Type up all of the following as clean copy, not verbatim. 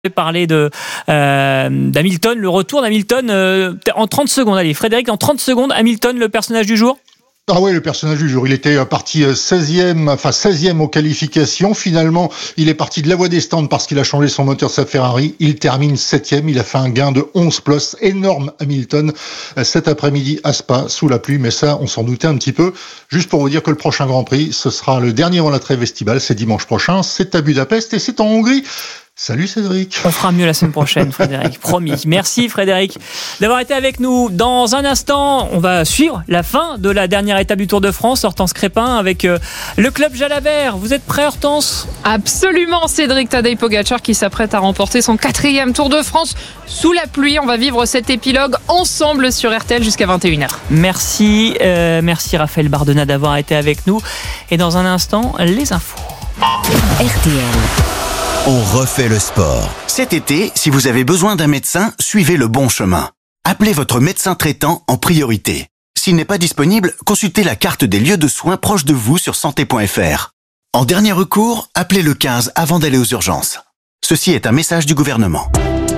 Parler d'Hamilton, le retour d'Hamilton en 30 secondes. Allez, Frédéric, en 30 secondes, Hamilton, le personnage du jour. Ah oui, le personnage du jour. Il était parti 16e aux qualifications. Finalement, il est parti de la voie des stands parce qu'il a changé son moteur de sa Ferrari. Il termine 7e. Il a fait un gain de 11 places. Énorme Hamilton cet après-midi à Spa, sous la pluie. Mais ça, on s'en doutait un petit peu. Juste pour vous dire que le prochain Grand Prix, ce sera le dernier avant la trêve estivale. C'est dimanche prochain. C'est à Budapest et c'est en Hongrie. Salut Cédric. On fera mieux la semaine prochaine, Frédéric, promis. Merci Frédéric d'avoir été avec nous. Dans un instant, on va suivre la fin de la dernière étape du Tour de France. Hortense Crépin avec le club Jalabert. Vous êtes prêts, Hortense ? Absolument, Cédric. Tadej Pogacar qui s'apprête à remporter son 4e Tour de France sous la pluie. On va vivre cet épilogue ensemble sur RTL jusqu'à 21h. Merci Raphaël Bardena d'avoir été avec nous. Et dans un instant, les infos. RTL. On refait le sport. Cet été, si vous avez besoin d'un médecin, suivez le bon chemin. Appelez votre médecin traitant en priorité. S'il n'est pas disponible, consultez la carte des lieux de soins proches de vous sur santé.fr. En dernier recours, appelez le 15 avant d'aller aux urgences. Ceci est un message du gouvernement.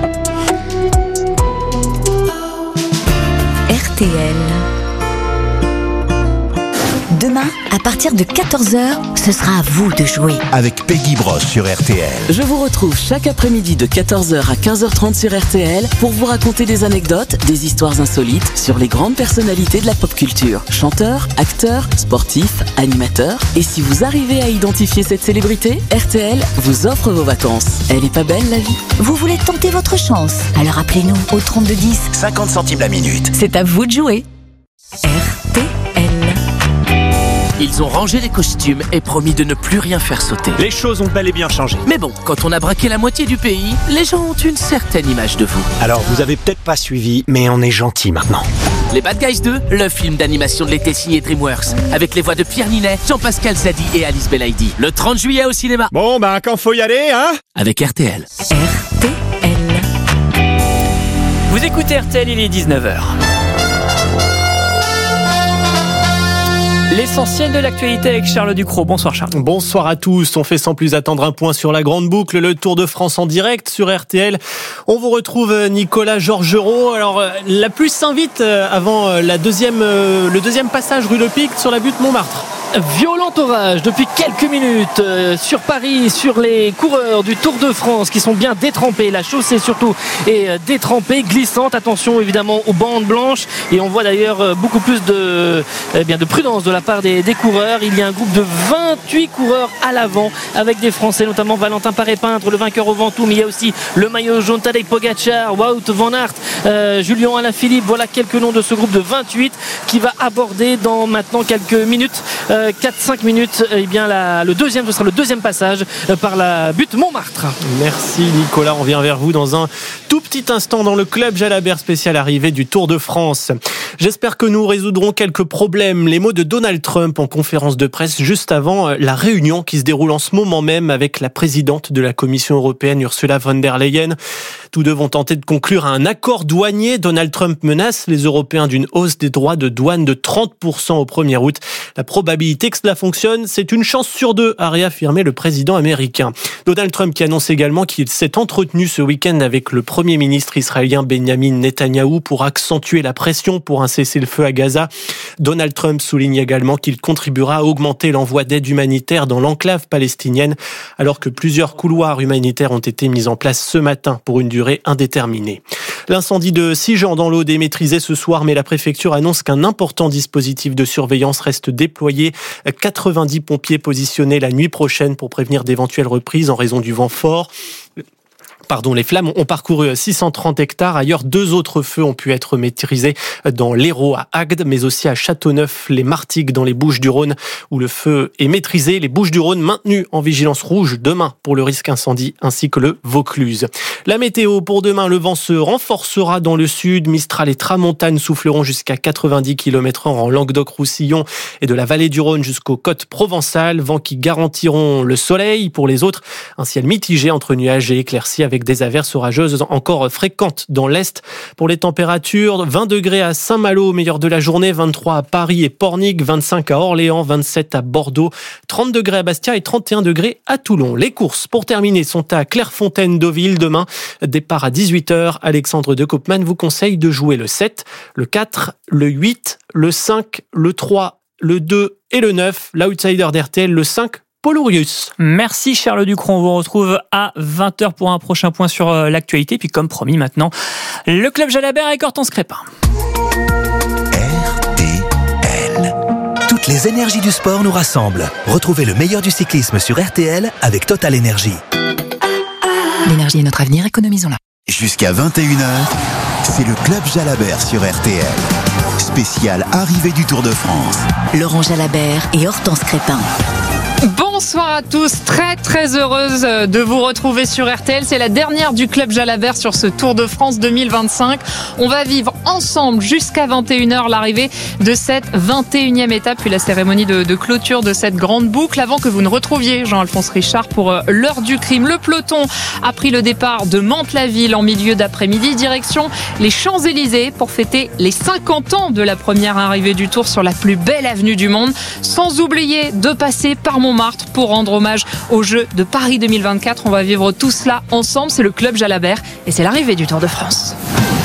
RTL. Demain, à partir de 14h, ce sera à vous de jouer. Avec Peggy Bros sur RTL. Je vous retrouve chaque après-midi de 14h à 15h30 sur RTL pour vous raconter des anecdotes, des histoires insolites sur les grandes personnalités de la pop culture. Chanteurs, acteurs, sportifs, animateurs. Et si vous arrivez à identifier cette célébrité, RTL vous offre vos vacances. Elle est pas belle la vie ? Vous voulez tenter votre chance ? Alors appelez-nous au 3210. 50 centimes la minute. C'est à vous de jouer. RTL. Ils ont rangé les costumes et promis de ne plus rien faire sauter. Les choses ont bel et bien changé. Mais bon, quand on a braqué la moitié du pays, les gens ont une certaine image de vous. Alors, vous avez peut-être pas suivi, mais on est gentil maintenant. Les Bad Guys 2, le film d'animation de l'été signé DreamWorks, avec les voix de Pierre Ninet, Jean-Pascal Zadi et Alice Belaïdi. Le 30 juillet au cinéma. Bon, quand faut y aller, hein ? Avec RTL. RTL. Vous écoutez RTL, il est 19h. L'essentiel de l'actualité avec Charles Ducrot. Bonsoir Charles. Bonsoir à tous. On fait sans plus attendre un point sur la grande boucle, le Tour de France en direct sur RTL. On vous retrouve Nicolas Georgerot. Alors la pluie s'invite avant le deuxième passage rue Le Pic sur la butte Montmartre. Violent orage depuis quelques minutes sur Paris, sur les coureurs du Tour de France qui sont bien détrempés. La chaussée surtout est détrempée, glissante. Attention évidemment aux bandes blanches. Et on voit d'ailleurs beaucoup plus de prudence de la part des coureurs. Il y a un groupe de 28 coureurs à l'avant avec des Français, notamment Valentin Paré-Peintre, le vainqueur au Ventoux. Mais il y a aussi le maillot jaune Tadej Pogacar, Wout van Aert, Julien Alaphilippe. Voilà quelques noms de ce groupe de 28 qui va aborder dans maintenant quelques minutes. 4-5 minutes, ce sera le deuxième passage par la butte Montmartre. Merci Nicolas, on vient vers vous dans un tout petit instant dans le club Jalabert spécial arrivée du Tour de France. J'espère que nous résoudrons quelques problèmes. Les mots de Donald Trump en conférence de presse juste avant la réunion qui se déroule en ce moment même avec la présidente de la Commission européenne Ursula von der Leyen. Tous deux vont tenter de conclure un accord douanier. Donald Trump menace les Européens d'une hausse des droits de douane de 30% au 1er août. La probabilité que cela fonctionne, c'est une chance sur deux, a réaffirmé le président américain. Donald Trump qui annonce également qu'il s'est entretenu ce week-end avec le Premier ministre israélien Benjamin Netanyahou pour accentuer la pression pour un cessez-le-feu à Gaza. Donald Trump souligne également qu'il contribuera à augmenter l'envoi d'aide humanitaire dans l'enclave palestinienne, alors que plusieurs couloirs humanitaires ont été mis en place ce matin pour une durée indéterminée. L'incendie de Sigean dans l'Aude est maîtrisé ce soir, mais la préfecture annonce qu'un important dispositif de surveillance reste déployé. 90 pompiers positionnés la nuit prochaine pour prévenir d'éventuelles reprises en raison du vent fort. Les flammes ont parcouru 630 hectares. Ailleurs, 2 autres feux ont pu être maîtrisés dans l'Hérault à Agde, mais aussi à Châteauneuf, les Martigues dans les Bouches-du-Rhône, où le feu est maîtrisé. Les Bouches-du-Rhône maintenues en vigilance rouge demain pour le risque incendie, ainsi que le Vaucluse. La météo pour demain, le vent se renforcera dans le sud. Mistral et tramontane souffleront jusqu'à 90 km/h en Languedoc-Roussillon et de la vallée du Rhône jusqu'aux côtes provençales. Vents qui garantiront le soleil pour les autres. Un ciel mitigé entre nuages et éclaircies avec avec des averses orageuses encore fréquentes dans l'Est. Pour les températures, 20 degrés à Saint-Malo au meilleur de la journée, 23 à Paris et Pornic, 25 à Orléans, 27 à Bordeaux, 30 degrés à Bastia et 31 degrés à Toulon. Les courses, pour terminer, sont à Clairefontaine-Deauville demain. Départ à 18h. Alexandre de Koopman vous conseille de jouer le 7, le 4, le 8, le 5, le 3, le 2 et le 9. L'outsider d'RTL, le 5, Polurius. Merci Charles Ducrot, on vous retrouve à 20h pour un prochain point sur l'actualité. Puis comme promis maintenant, le Club Jalabert avec Hortense Crépin. RTL. Toutes les énergies du sport nous rassemblent. Retrouvez le meilleur du cyclisme sur RTL avec Total Energy. L'énergie est notre avenir, économisons-la. Jusqu'à 21h, c'est le Club Jalabert sur RTL. Spécial arrivée du Tour de France. Laurent Jalabert et Hortense Crépin. Bonsoir à tous, très heureuse de vous retrouver sur RTL. C'est la dernière du Club Jalabert sur ce Tour de France 2025. On va vivre ensemble jusqu'à 21h l'arrivée de cette 21e étape, puis la cérémonie de clôture de cette grande boucle avant que vous ne retrouviez Jean-Alphonse Richard pour l'heure du crime. Le peloton a pris le départ de Mantes-la-Ville en milieu d'après-midi, direction les Champs-Élysées pour fêter les 50 ans de la première arrivée du Tour sur la plus belle avenue du monde, sans oublier de passer par Montmartre pour rendre hommage aux Jeux de Paris 2024. On va vivre tout cela ensemble. C'est le Club Jalabert et c'est l'arrivée du Tour de France.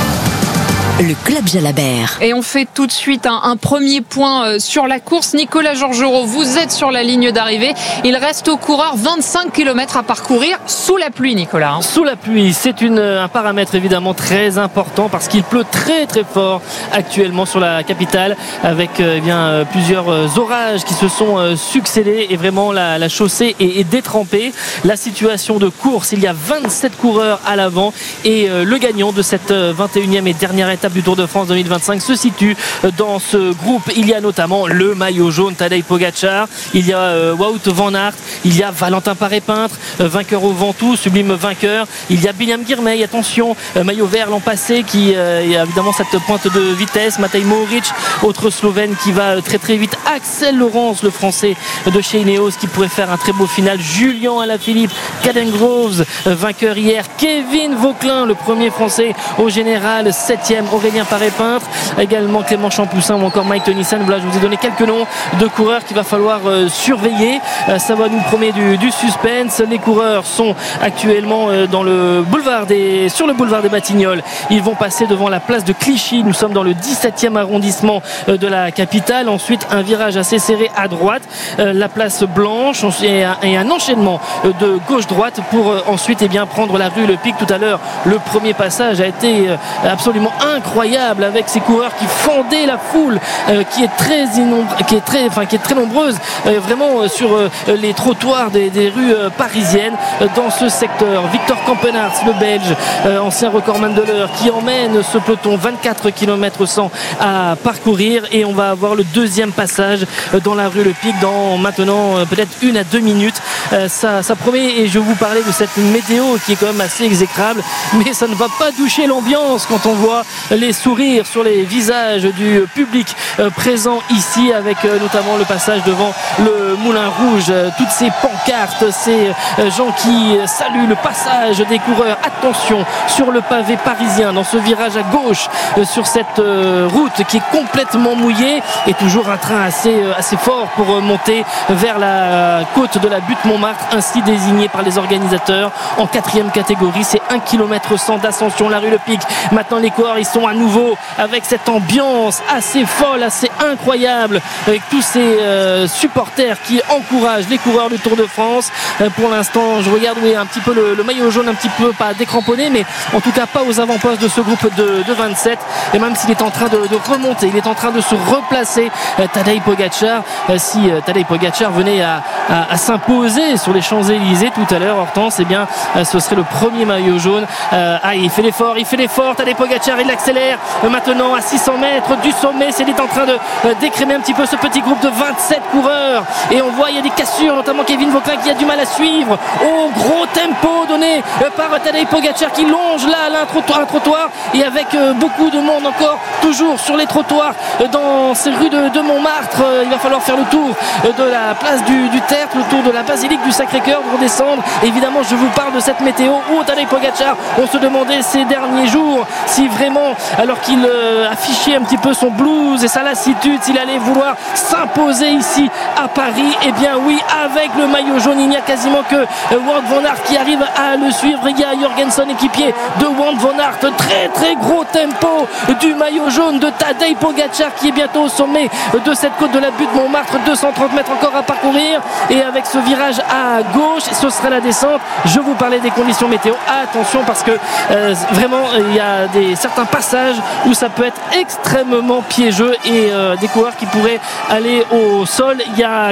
Le Club Jalabert. Et on fait tout de suite un premier point sur la course. Nicolas Georgerot, vous êtes sur la ligne d'arrivée. Il reste aux coureurs 25 km à parcourir sous la pluie, Nicolas. Sous la pluie, c'est un paramètre évidemment très important parce qu'il pleut très fort actuellement sur la capitale avec plusieurs orages qui se sont succédés et vraiment la chaussée est détrempée. La situation de course, il y a 27 coureurs à l'avant et le gagnant de cette 21e et dernière étape du Tour de France 2025 se situe dans ce groupe. Il y a notamment le maillot jaune Tadej Pogačar, il y a Wout van Aert, il y a Valentin Paré-Peintre, vainqueur au Ventoux, sublime vainqueur, il y a Biljam Girmay, attention, maillot vert l'an passé qui a évidemment cette pointe de vitesse, Matej Mohoric, autre Slovène qui va très vite, Axel Laurence, le français de chez Ineos qui pourrait faire un très beau final, Julian Alaphilippe, Caden Groves, vainqueur hier, Kevin Vauquelin, le premier français au général, 7e, Aurélien Paré-Peintre, également Clément Champoussin ou encore Mike Tennyson. Voilà, je vous ai donné quelques noms de coureurs qu'il va falloir surveiller. Ça va nous promettre du suspense. Les coureurs sont actuellement sur le boulevard des Batignolles. Ils vont passer devant la place de Clichy. Nous sommes dans le 17e arrondissement de la capitale. Ensuite, un virage assez serré à droite, la place Blanche et un enchaînement de gauche-droite pour ensuite prendre la rue Le Pic. Tout à l'heure, le premier passage a été absolument incroyable avec ces coureurs qui fendaient la foule qui est très nombreuse vraiment sur les trottoirs des rues parisiennes dans ce secteur. Victor Campenarts, le Belge, ancien recordman de l'heure, qui emmène ce peloton 24 km/100 à parcourir et on va avoir le deuxième passage dans la rue Le Pic dans maintenant peut-être 1 à 2 minutes. Ça promet et je vous parlais de cette météo qui est quand même assez exécrable, mais ça ne va pas doucher l'ambiance quand on voit les sourires sur les visages du public présent ici avec notamment le passage devant le Moulin Rouge, toutes ces pancartes, ces gens qui saluent le passage des coureurs. Attention sur le pavé parisien dans ce virage à gauche sur cette route qui est complètement mouillée et toujours un train assez fort pour monter vers la côte de la butte Montmartre, ainsi désigné par les organisateurs en 4e catégorie. C'est 1 km/100 d'ascension, la rue Le Pic. Maintenant les coureurs ils sont à nouveau avec cette ambiance assez folle, assez incroyable, avec tous ces supporters qui encouragent les coureurs du Tour de France. Pour l'instant, je regarde un petit peu le maillot jaune, un petit peu pas décramponné, mais en tout cas pas aux avant-postes de ce groupe de 27. Et même s'il est en train de remonter, il est en train de se replacer, Tadej Pogačar. Si Tadej Pogačar venait à s'imposer sur les Champs-Élysées tout à l'heure, Hortense, ce serait le premier maillot jaune. Il fait l'effort, Tadej Pogačar, il accélère. accélère maintenant à 600 mètres du sommet. C'est en train de décrémer un petit peu ce petit groupe de 27 coureurs et on voit il y a des cassures, notamment Kevin Vauquelin qui a du mal à suivre au gros tempo donné par Tadej Pogačar qui longe là un trottoir et avec beaucoup de monde encore toujours sur les trottoirs dans ces rues de Montmartre. Il va falloir faire le tour de la place du Tertre, le tour de la basilique du Sacré-Cœur pour descendre. Évidemment, je vous parle de cette météo où Tadej Pogačar, on se demandait ces derniers jours si vraiment, alors qu'il affichait un petit peu son blues et sa lassitude, s'il allait vouloir s'imposer ici à Paris. Eh bien oui, avec le maillot jaune, il n'y a quasiment que Wout van Aert qui arrive à le suivre. Il y a Jorgensen, équipier de Wout van Aert. Très très gros tempo du maillot jaune de Tadej Pogačar qui est bientôt au sommet de cette côte de la butte Montmartre. 230 mètres encore à parcourir et avec ce virage à gauche, ce sera la descente. Je vous parlais des conditions météo. Attention parce que vraiment il y a certains passages où ça peut être extrêmement piégeux et des coureurs qui pourraient aller au sol. Il y a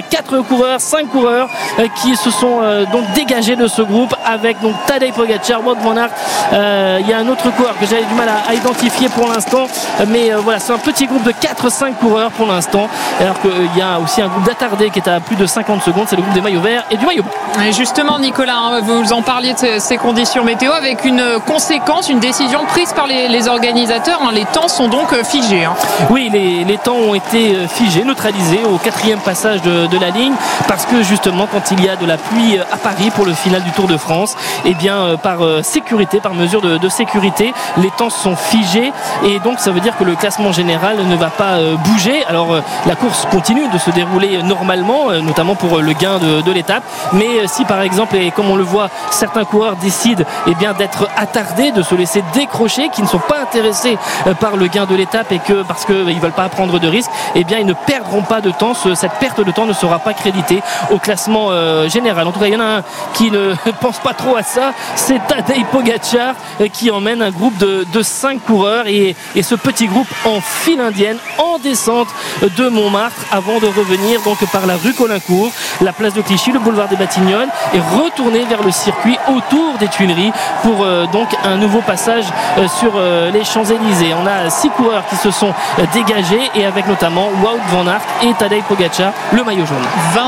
5 coureurs qui se sont donc dégagés de ce groupe avec donc Tadej Pogačar, Wout van Aert. Il y a un autre coureur que j'avais du mal à identifier pour l'instant, mais voilà, c'est un petit groupe de 4-5 coureurs pour l'instant, alors qu'il y a aussi un groupe d'attardés qui est à plus de 50 secondes, c'est le groupe des maillots verts et du maillot blanc. Et justement Nicolas, vous en parliez de ces conditions météo avec une conséquence, une décision prise par les organisateurs, les temps sont donc figés. Oui, les temps ont été figés, neutralisés au 4e passage de la ligne, parce que justement quand il y a de la pluie à Paris pour le final du Tour de France, et bien par sécurité, par mesure de sécurité, les temps sont figés et donc ça veut dire que le classement général ne va pas bouger. Alors la course continue de se dérouler normalement, notamment pour le gain de l'étape, mais si par exemple, et comme on le voit, certains coureurs décident bien d'être attardés, de se laisser décrocher, qui ne sont pas intéressés par le gain de l'étape et que parce qu'ils ne veulent pas prendre de risques, ils ne perdront pas de temps. Cette perte de temps ne sera pas créditée au classement général. En tout cas, il y en a un qui ne pense pas trop à ça, c'est Tadej Pogačar qui emmène un groupe de 5 coureurs et ce petit groupe en file indienne en descente de Montmartre avant de revenir donc par la rue Caulaincourt, la place de Clichy, le boulevard des Batignolles et retourner vers le circuit autour des Tuileries pour donc un nouveau passage sur les Champs-Élysées. On a 6 coureurs qui se sont dégagés et avec notamment Wout van Aert et Tadej Pogačar, le maillot jaune.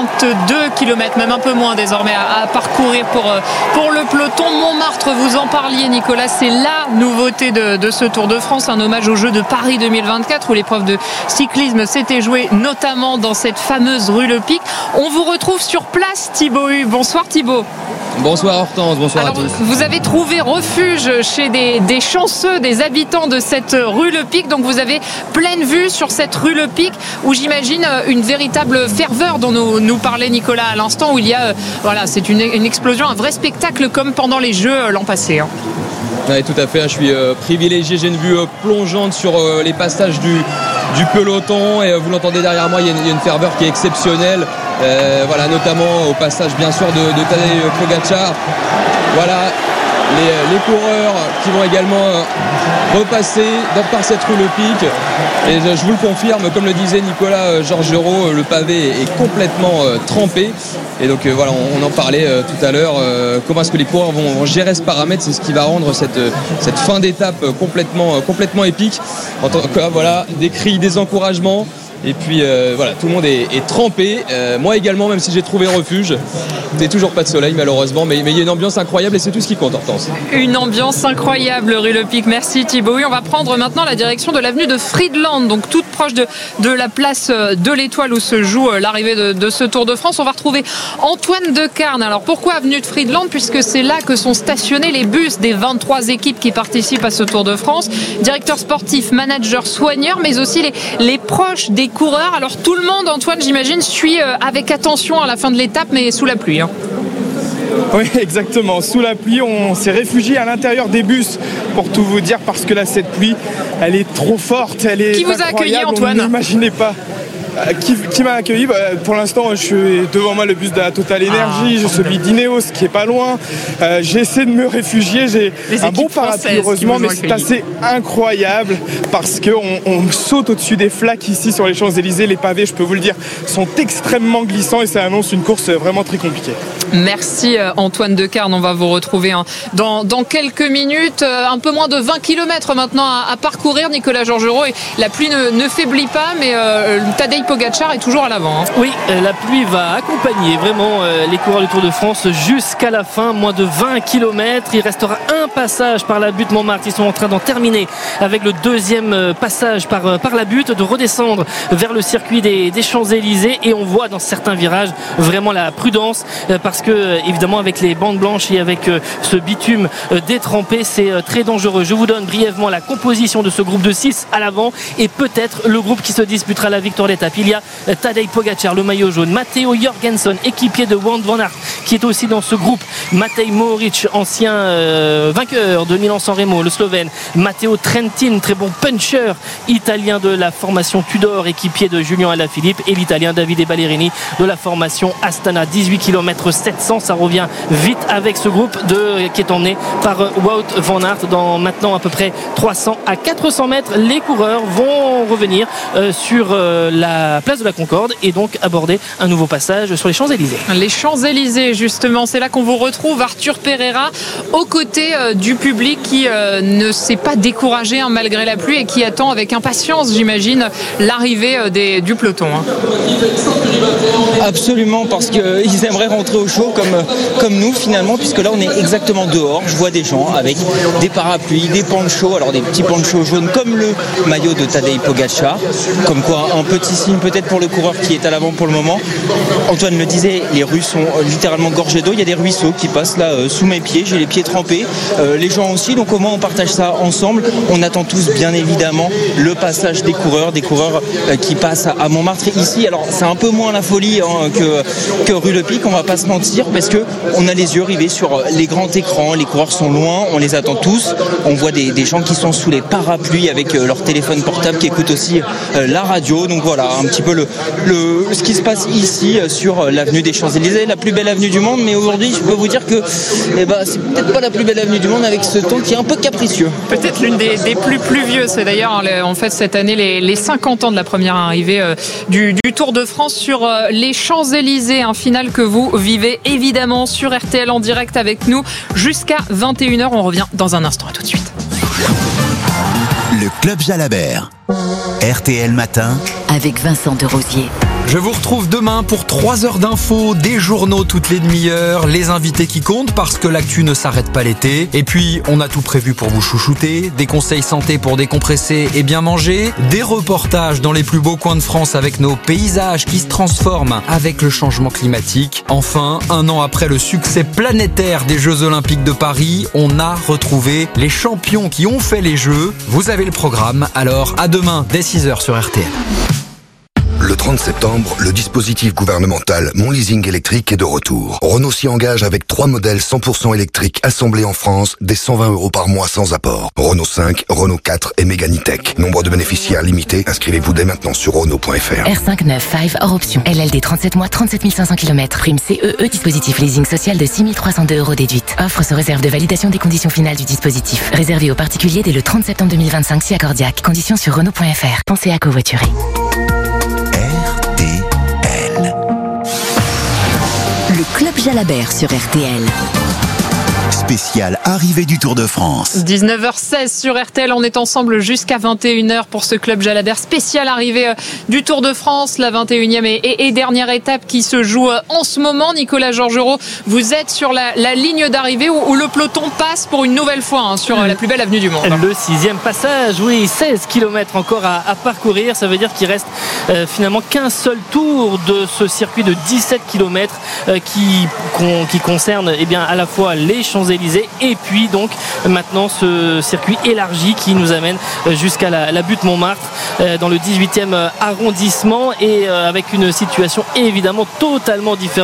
22 km, même un peu moins désormais à parcourir pour le peloton. Montmartre, vous en parliez Nicolas, c'est la nouveauté de ce Tour de France, un hommage aux Jeux de Paris 2024 où l'épreuve de cyclisme s'était jouée notamment dans cette fameuse rue Le Pic. On vous retrouve sur place, Thibaut Hu. Bonsoir Thibaut. Bonsoir Hortense, bonsoir à tous. Vous avez trouvé refuge chez des chanceux, des habitants de cette rue Le Pic, donc vous avez pleine vue sur cette rue Le Pic où j'imagine une véritable ferveur dont nous parlait Nicolas à l'instant, où il y a, c'est une explosion, un vrai spectacle comme pendant les Jeux l'an passé. Oui, tout à fait, je suis privilégié, j'ai une vue plongeante sur les passages du peloton et vous l'entendez derrière moi, il y a une ferveur qui est exceptionnelle, notamment au passage bien sûr de Tadej Pogačar. Voilà, les coureurs qui vont également repasser par cette rue Le Pic et je vous le confirme, comme le disait Nicolas Georgerot, le pavé est complètement trempé et donc on en parlait tout à l'heure, comment est-ce que les coureurs vont gérer ce paramètre, c'est ce qui va rendre cette fin d'étape complètement épique. En tout cas, des cris, des encouragements. Et puis tout le monde est trempé, moi également, même si j'ai trouvé refuge. Il n'y a toujours pas de soleil malheureusement, mais il y a une ambiance incroyable et c'est tout ce qui compte, Hortense. Une ambiance incroyable rue Le Pic, merci Thibaut. On va prendre maintenant la direction de l'avenue de Friedland, donc toute proche de la place de l'Étoile où se joue l'arrivée de ce Tour de France. On va retrouver Antoine Decarne. Alors pourquoi avenue de Friedland? Puisque c'est là que sont stationnés les bus des 23 équipes qui participent à ce Tour de France. Directeur sportif, manager, soigneur, mais aussi les proches des coureurs. Alors tout le monde, Antoine, j'imagine, suit avec attention à la fin de l'étape, mais sous la pluie. Oui, exactement. Sous la pluie, on s'est réfugié à l'intérieur des bus, pour tout vous dire, parce que là, cette pluie, elle est trop forte, elle est Qui vous a accueilli, Antoine? On n'imaginait pas. qui m'a accueilli. Pour l'instant, je suis devant moi le bus de la Total Energy, j'ai celui d'Ineos qui est pas loin. J'essaie de me réfugier, j'ai un bon parapluie heureusement, mais c'est assez incroyable parce qu'on saute au-dessus des flaques ici sur les Champs-Élysées. Les pavés, je peux vous le dire, sont extrêmement glissants et ça annonce une course vraiment très compliquée. Merci Antoine Decarne, on va vous retrouver dans quelques minutes. Un peu moins de 20 km maintenant à parcourir, Nicolas Georgerot, et la pluie ne faiblit pas, mais Tadej Pogačar est toujours à l'avant. Oui, la pluie va accompagner vraiment les coureurs du Tour de France jusqu'à la fin, moins de 20 km. Il restera un passage par la butte Montmartre. Ils sont en train d'en terminer avec le deuxième passage par la butte, de redescendre vers le circuit des Champs-Élysées, et on voit dans certains virages vraiment la prudence parce que évidemment avec les bandes blanches et avec ce bitume détrempé, c'est très dangereux. Je vous donne brièvement la composition de ce groupe de 6 à l'avant et peut-être le groupe qui se disputera la victoire d'étape. Il y a Tadej Pogačar, le maillot jaune, Matteo Jorgensen, équipier de Wout van Aert, qui est aussi dans ce groupe, Matej Mohoric, ancien vainqueur de Milan-San Remo, le Slovène, Matteo Trentin, très bon puncher italien de la formation Tudor, équipier de Julien Alaphilippe, et l'Italien Davide Ballerini de la formation Astana. 18 km 700, ça revient vite avec ce groupe qui est emmené par Wout van Aert. Dans maintenant à peu près 300 à 400 mètres, les coureurs vont revenir sur la place de la Concorde et donc aborder un nouveau passage sur les Champs-Élysées. Les Champs-Élysées, justement, c'est là qu'on vous retrouve, Arthur Pereira, aux côtés du public qui ne s'est pas découragé malgré la pluie et qui attend avec impatience, j'imagine, l'arrivée du peloton. Absolument, parce qu'ils aimeraient rentrer au chaud comme nous finalement, puisque là on est exactement dehors. Je vois des gens avec des parapluies, des ponchos, alors des petits ponchos jaunes comme le maillot de Tadej Pogačar, comme quoi un petit signe peut-être pour le coureur qui est à l'avant pour le moment. Antoine le disait, les rues sont littéralement gorgées d'eau, il y a des ruisseaux qui passent là sous mes pieds, j'ai les pieds trempés, les gens aussi, donc au moins on partage ça ensemble. On attend tous bien évidemment le passage des coureurs qui passent à Montmartre ici. Alors c'est un peu moins la folie que rue Le Pic, on va pas se mentir, parce que on a les yeux rivés sur les grands écrans, les coureurs sont loin, on les attend tous, on voit des gens qui sont sous les parapluies avec leur téléphone portable qui écoutent aussi la radio. Donc voilà un petit peu ce qui se passe ici sur l'avenue des Champs-Élysées, la plus belle avenue du monde, mais aujourd'hui je peux vous dire que c'est peut-être pas la plus belle avenue du monde avec ce temps qui est un peu capricieux. Peut-être l'une des plus pluvieuses, c'est d'ailleurs en fait cette année les 50 ans de la première arrivée du Tour de France sur les Champs-Élysées, un final que vous vivez évidemment sur RTL en direct avec nous jusqu'à 21h. On revient dans un instant, à tout de suite. Le Club Jalabert. RTL Matin. Avec Vincent Derosier. Je vous retrouve demain pour 3 heures d'infos, des journaux toutes les demi-heures, les invités qui comptent parce que l'actu ne s'arrête pas l'été. Et puis, on a tout prévu pour vous chouchouter, des conseils santé pour décompresser et bien manger, des reportages dans les plus beaux coins de France avec nos paysages qui se transforment avec le changement climatique. Enfin, 1 an après le succès planétaire des Jeux Olympiques de Paris, on a retrouvé les champions qui ont fait les Jeux. Vous avez le programme, alors à demain dès 6h sur RTL. Le 30 septembre, le dispositif gouvernemental Mon Leasing électrique est de retour. Renault s'y engage avec 3 modèles 100% électriques assemblés en France, dès 120 € par mois sans apport. Renault 5, Renault 4 et Mégane E-Tech. Nombre de bénéficiaires limité. Inscrivez-vous dès maintenant sur Renault.fr. R5 9 5 hors option. LLD 37 mois, 37 500 km. Prime CEE, dispositif leasing social de 6 302 € déduite. Offre sous réserve de validation des conditions finales du dispositif. Réservé aux particuliers dès le 30 septembre 2025 si accordiaque. Conditions sur Renault.fr. Pensez à covoiturer. Le Club Jalabert sur RTL. Spécial arrivée du Tour de France. 19h16 sur RTL, on est ensemble jusqu'à 21h pour ce Club Jalabert spécial arrivée du Tour de France, la 21e et dernière étape qui se joue en ce moment. Nicolas Georgerot, vous êtes sur la ligne d'arrivée où le peloton passe pour une nouvelle fois sur la plus belle avenue du monde. Le 6e passage, oui, 16 km encore à parcourir, ça veut dire qu'il reste finalement qu'un seul tour de ce circuit de 17 km qui concerne à la fois les Champs-Élysées et puis donc maintenant ce circuit élargi qui nous amène jusqu'à la butte Montmartre dans le 18e arrondissement et avec une situation évidemment totalement différente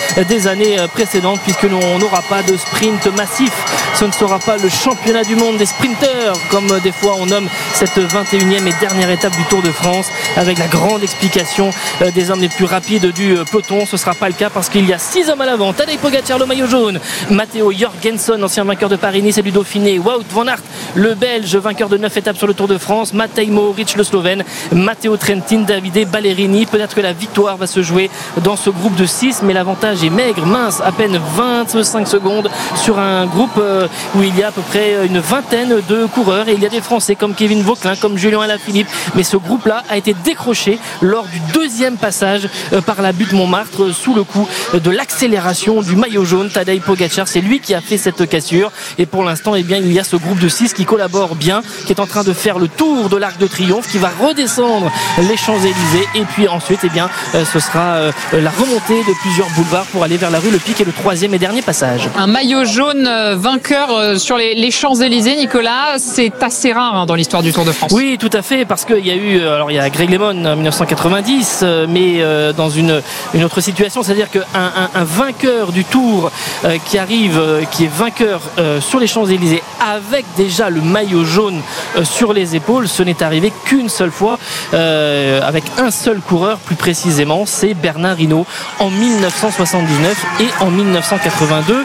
des années précédentes, puisque on n'aura pas de sprint massif. Ce ne sera pas le championnat du monde des sprinteurs, comme des fois on nomme cette 21e et dernière étape du Tour de France, avec la grande explication des hommes les plus rapides du peloton. Ce ne sera pas le cas parce qu'il y a 6 hommes à l'avant. Tadej Pogacar, le maillot jaune, Matteo Jorgensen, ancien vainqueur de Paris-Nice et du Dauphiné, Wout van Aert, le Belge, vainqueur de 9 étapes sur le Tour de France, Matej Mohoric, le Slovène, Matteo Trentin, Davide Ballerini. Peut-être que la victoire va se jouer dans ce groupe de 6, mais l'avantage est maigre, mince, à peine 25 secondes sur un groupe où il y a à peu près une vingtaine de coureurs, et il y a des Français comme Kevin Vauquelin, comme Julien Alaphilippe, mais ce groupe-là a été décroché lors du deuxième passage par la butte Montmartre, sous le coup de l'accélération du maillot jaune. Tadej Pogacar, c'est lui qui a fait cette cassure, et pour l'instant il y a ce groupe de 6 qui collabore bien, qui est en train de faire le tour de l'Arc de Triomphe, qui va redescendre les Champs-Élysées, et puis ensuite ce sera la remontée de plusieurs boulevards pour aller vers la rue Le Pic et le 3e et dernier passage. Un maillot jaune vainqueur sur les Champs-Élysées, Nicolas, c'est assez rare dans l'histoire du Tour de France. Oui, tout à fait, parce qu'il y a eu, il y a Greg LeMond en 1990, mais dans une autre situation, c'est-à-dire qu'un vainqueur du Tour qui est vainqueur sur les Champs-Élysées avec déjà le maillot jaune sur les épaules, ce n'est arrivé qu'une seule fois, avec un seul coureur plus précisément, c'est Bernard Hinault en 1979 et en 1982.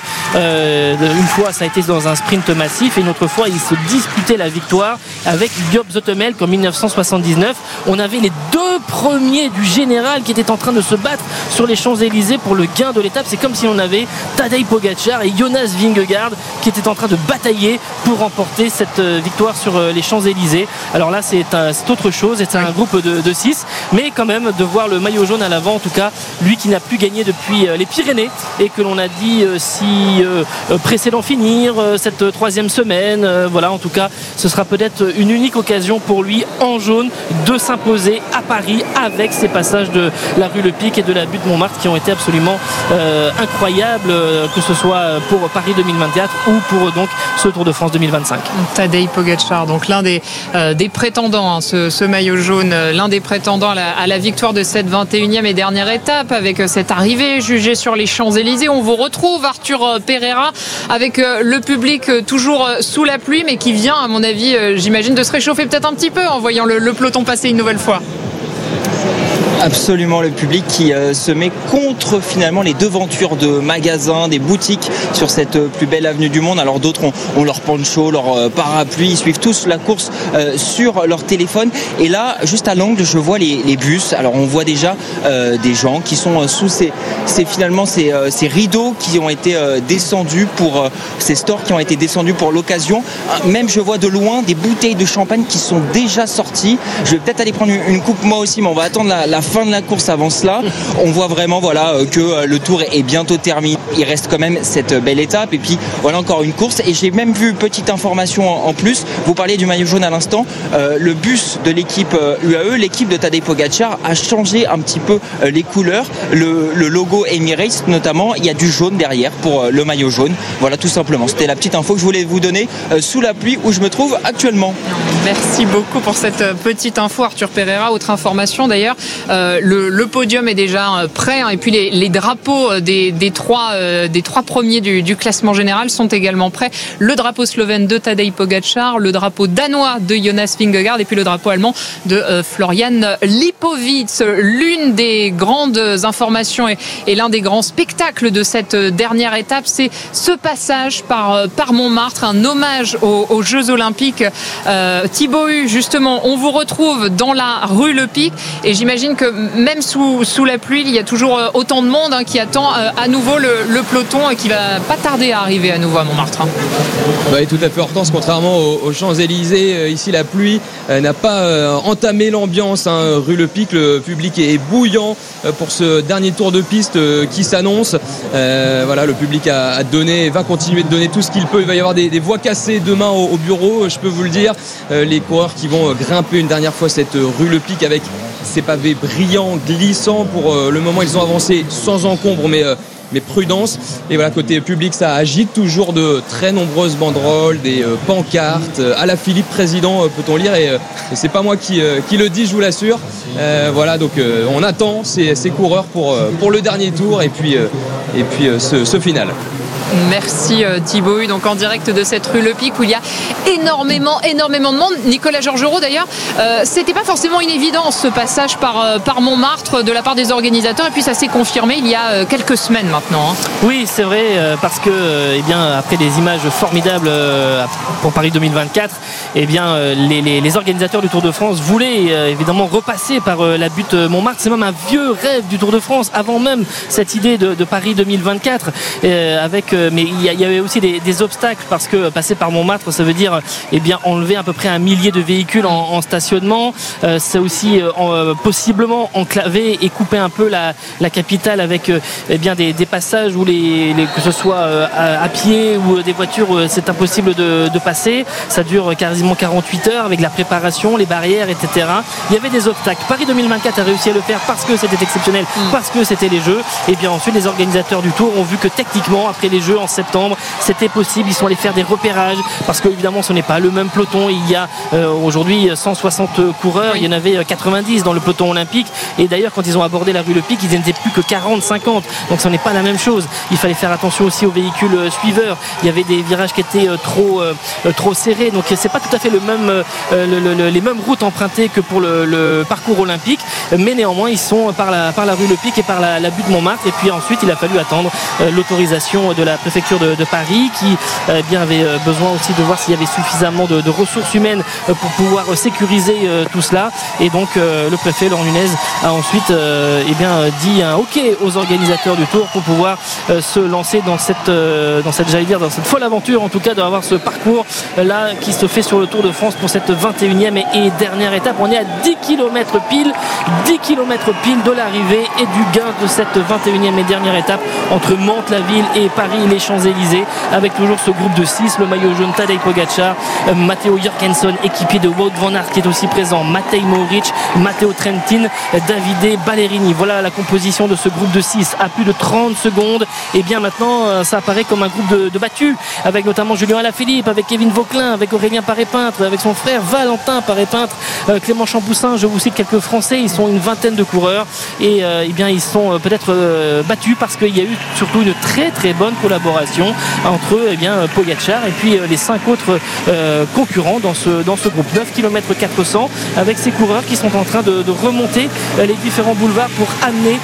Une fois ça a été dans un sprint massif, et une autre fois il se disputait la victoire avec Job Zoetemelk en 1979. On avait les 2 premiers du général qui étaient en train de se battre sur les Champs-Élysées pour le gain de l'étape. C'est comme si on avait Tadej Pogacar et Jonas Vingegaard qui étaient en train de batailler pour remporter cette victoire sur les Champs-Élysées. Alors là c'est autre chose, c'est un groupe de 6, mais quand même de voir le maillot jaune à l'avant, en tout cas lui qui n'a plus gagné depuis les Pyrénées, et que l'on a dit si pressé d'en finir cette 3e semaine. Voilà, en tout cas ce sera peut-être une unique occasion pour lui en jaune de s'imposer à Paris avec ces passages de la rue Le Pic et de la butte Montmartre qui ont été absolument incroyables, que ce soit pour Paris 2024 ou pour donc ce Tour de France 2025. Tadej Pogacar, donc l'un des prétendants, ce maillot jaune, l'un des prétendants à la victoire de cette 21e et dernière étape, avec cette arrivée jugée sur les Champs-Élysées. On vous retrouve, Arthur Pereira, avec le public toujours sous la pluie, mais qui vient, à mon avis, j'imagine, de se réchauffer peut-être un petit peu en voyant le peloton passer une nouvelle fois. Absolument, le public qui se met contre finalement les devantures de magasins, des boutiques sur cette plus belle avenue du monde. Alors d'autres ont leur poncho, leur parapluie, ils suivent tous la course sur leur téléphone. Et là, juste à l'angle, je vois les bus. Alors on voit déjà des gens qui sont sous ces rideaux qui ont été descendus pour ces stores qui ont été descendus pour l'occasion. Même je vois de loin des bouteilles de champagne qui sont déjà sorties. Je vais peut-être aller prendre une coupe moi aussi, mais on va attendre la fin de la course avant cela. On voit vraiment que le tour est bientôt terminé. Il reste quand même cette belle étape, et puis voilà encore une course. Et j'ai même vu, petite information en plus, vous parliez du maillot jaune à l'instant, le bus de l'équipe UAE, l'équipe de Tadej Pogacar, a changé un petit peu les couleurs. Le logo Emirates notamment, il y a du jaune derrière pour le maillot jaune. Voilà, tout simplement, c'était la petite info que je voulais vous donner sous la pluie où je me trouve actuellement. Merci beaucoup pour cette petite info, Arthur Pereira. Autre information d'ailleurs, le podium est déjà prêt, et puis les drapeaux des trois premiers du classement général sont également prêts. Le drapeau slovène de Tadej Pogacar, le drapeau danois de Jonas Vingegaard, et puis le drapeau allemand de Florian Lipovitz. L'une des grandes informations et l'un des grands spectacles de cette dernière étape, c'est ce passage par Montmartre, un hommage aux Jeux Olympiques. Thibaut Hu, justement, on vous retrouve dans la rue Le Pic, et j'imagine que même sous la pluie, il y a toujours autant de monde qui attend à nouveau le peloton, et qui va pas tarder à arriver à nouveau à Montmartre. Oui, tout à fait, Hortense. Contrairement aux Champs-Élysées, ici la pluie n'a pas entamé l'ambiance. Rue Le Pic, le public est bouillant pour ce dernier tour de piste qui s'annonce. Voilà, le public va continuer de donner tout ce qu'il peut. Il va y avoir des voix cassées demain au bureau, je peux vous le dire. Les coureurs qui vont grimper une dernière fois cette rue Le Pic avec ces pavés brillants, glissants. Pour le moment, ils ont avancé sans encombre, mais mais prudence. Et voilà, côté public, ça agite toujours de très nombreuses banderoles, des pancartes. À la Philippe président, peut-on lire, et c'est pas moi qui le dis, je vous l'assure. Voilà, donc on attend ces coureurs pour le dernier tour et puis ce final. Merci Thibaut. Donc en direct de cette rue Le Pic où il y a énormément de monde. Nicolas Georgerot d'ailleurs, c'était pas forcément une évidence ce passage par Montmartre de la part des organisateurs, et puis ça s'est confirmé il y a quelques semaines maintenant. Oui, c'est vrai, parce que après des images formidables pour Paris 2024, les organisateurs du Tour de France voulaient évidemment repasser par la butte Montmartre. C'est même un vieux rêve du Tour de France avant même cette idée de Paris 2024, mais il y avait aussi des obstacles, parce que passer par Montmartre, ça veut dire enlever à peu près 1 millier de véhicules en stationnement. C'est aussi possiblement enclaver et couper un peu la capitale avec des passages où que ce soit à pied ou des voitures, c'est impossible de passer. Ça dure quasiment 48 heures avec la préparation, les barrières, etc. Il y avait des obstacles. Paris 2024 a réussi à le faire parce que c'était exceptionnel, parce que c'était les Jeux. Et bien ensuite, les organisateurs du Tour ont vu que techniquement, après les Jeux en septembre, c'était possible. Ils sont allés faire des repérages, parce que évidemment ce n'est pas le même peloton. Il y a aujourd'hui 160 coureurs, il y en avait 90 dans le peloton olympique, et d'ailleurs quand ils ont abordé la rue Le Pic, ils n'étaient plus que 40-50, donc ce n'est pas la même chose. Il fallait faire attention aussi aux véhicules suiveurs. Il y avait des virages qui étaient trop serrés, donc c'est pas tout à fait les mêmes routes empruntées que pour le parcours olympique, mais néanmoins ils sont par la rue Le Pic et par la butte Montmartre. Et puis ensuite il a fallu attendre l'autorisation de la préfecture de Paris, qui avait besoin aussi de voir s'il y avait suffisamment de ressources humaines pour pouvoir sécuriser tout cela. Et donc le préfet Laurent Nunez a ensuite dit un OK aux organisateurs du Tour pour pouvoir se lancer dans cette folle aventure, en tout cas d'avoir ce parcours là qui se fait sur le Tour de France pour cette 21e et dernière étape. On est à 10 km pile de l'arrivée et du gain de cette 21e et dernière étape entre Mantes-la-Ville et Paris les Champs-Élysées, avec toujours ce groupe de 6, le maillot jaune Tadej Pogačar, Matteo Jorgensen, équipier de Wout van Aert qui est aussi présent, Matej Mohoric, Matteo Trentin, Davide Ballerini. Voilà la composition de ce groupe de 6 à plus de 30 secondes. Et bien maintenant ça apparaît comme un groupe de battus, avec notamment Julien Alaphilippe, avec Kevin Vauquelin, avec Aurélien Paré-Peintre, avec son frère Valentin Paré-Peintre, Clément Champoussin. Je vous cite quelques Français, ils sont une vingtaine de coureurs, et ils sont peut-être battus parce qu'il y a eu surtout une très très bonne collaboration entre Pogačar et puis les 5 autres concurrents dans ce groupe. 9 km 400 avec ces coureurs qui sont en train de remonter les différents boulevards pour amener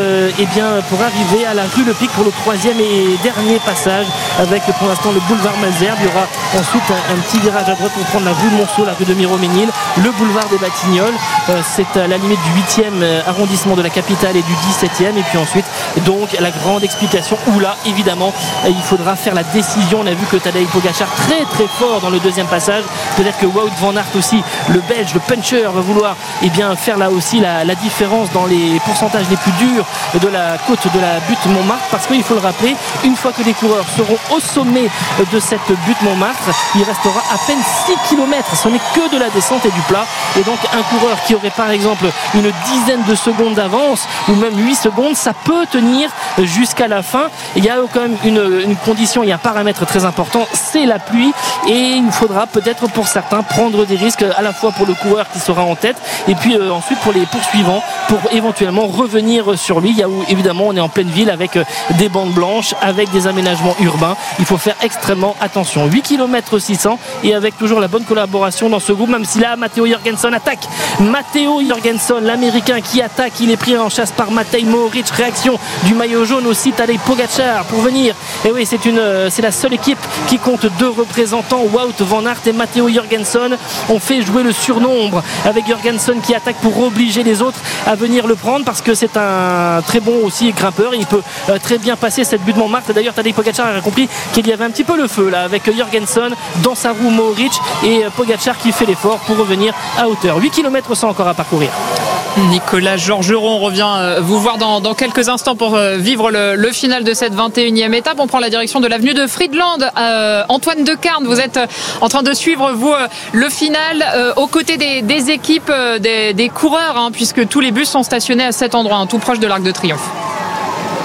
pour arriver à la rue Le Pic pour le 3e et dernier passage, avec pour l'instant le boulevard Malesherbes. Il y aura ensuite un petit virage à droite pour prendre la rue Monceau, la rue de Miromesnil, le boulevard des Batignolles. C'est à la limite du 8e arrondissement de la capitale et du 17e. Et puis ensuite donc la grande explication où là évidemment il faudra faire la décision. On a vu que Tadej Pogačar très très fort dans le deuxième passage. Peut-être que Wout van Aert aussi, le Belge, le puncher, va vouloir faire là aussi la différence dans les pourcentages les plus durs de la côte de la butte Montmartre, parce qu'il faut le rappeler, une fois que les coureurs seront au sommet de cette butte Montmartre, il restera à peine 6 km. Ce n'est que de la descente et du plat, et donc un coureur qui aurait par exemple une dizaine de secondes d'avance ou même 8 secondes, ça peut tenir jusqu'à la fin. Il y a quand même une condition, il y a un paramètre très important, c'est la pluie, et il faudra peut-être pour certains prendre des risques, à la fois pour le coureur qui sera en tête et puis ensuite pour les poursuivants, pour éventuellement revenir sur lui. Il y a évidemment, on est en pleine ville avec des bandes blanches, avec des aménagements urbains, il faut faire extrêmement attention. 8 km 600 et avec toujours la bonne collaboration dans ce groupe, même si là Matteo Jorgensen attaque. Matteo Jorgensen, l'américain qui attaque, il est pris en chasse par Matej Mohoric. Réaction du maillot jaune aussi, Tadej Pogačar pour venir. Et oui, c'est la seule équipe qui compte 2 représentants, Wout van Aert et Matteo Jorgensen. On fait jouer le surnombre avec Jorgensen qui attaque pour obliger les autres à venir le prendre, parce que c'est un très bon aussi grimpeur et il peut très bien passer cette butte Montmartre. D'ailleurs Tadej Pogačar a compris qu'il y avait un petit peu le feu là, avec Jorgensen dans sa roue Mohoric et Pogačar qui fait l'effort pour revenir à hauteur. 8 km 100 encore à parcourir. Nicolas Georgerot, on revient vous voir dans quelques instants pour vivre le final de cette 21e étape. On prend la direction de l'avenue de Friedland. Antoine Decarne, vous êtes en train de suivre vous le final aux côtés des équipes, des coureurs, puisque tous les bus sont stationnés à cet endroit, tout proche de l'Arc de Triomphe.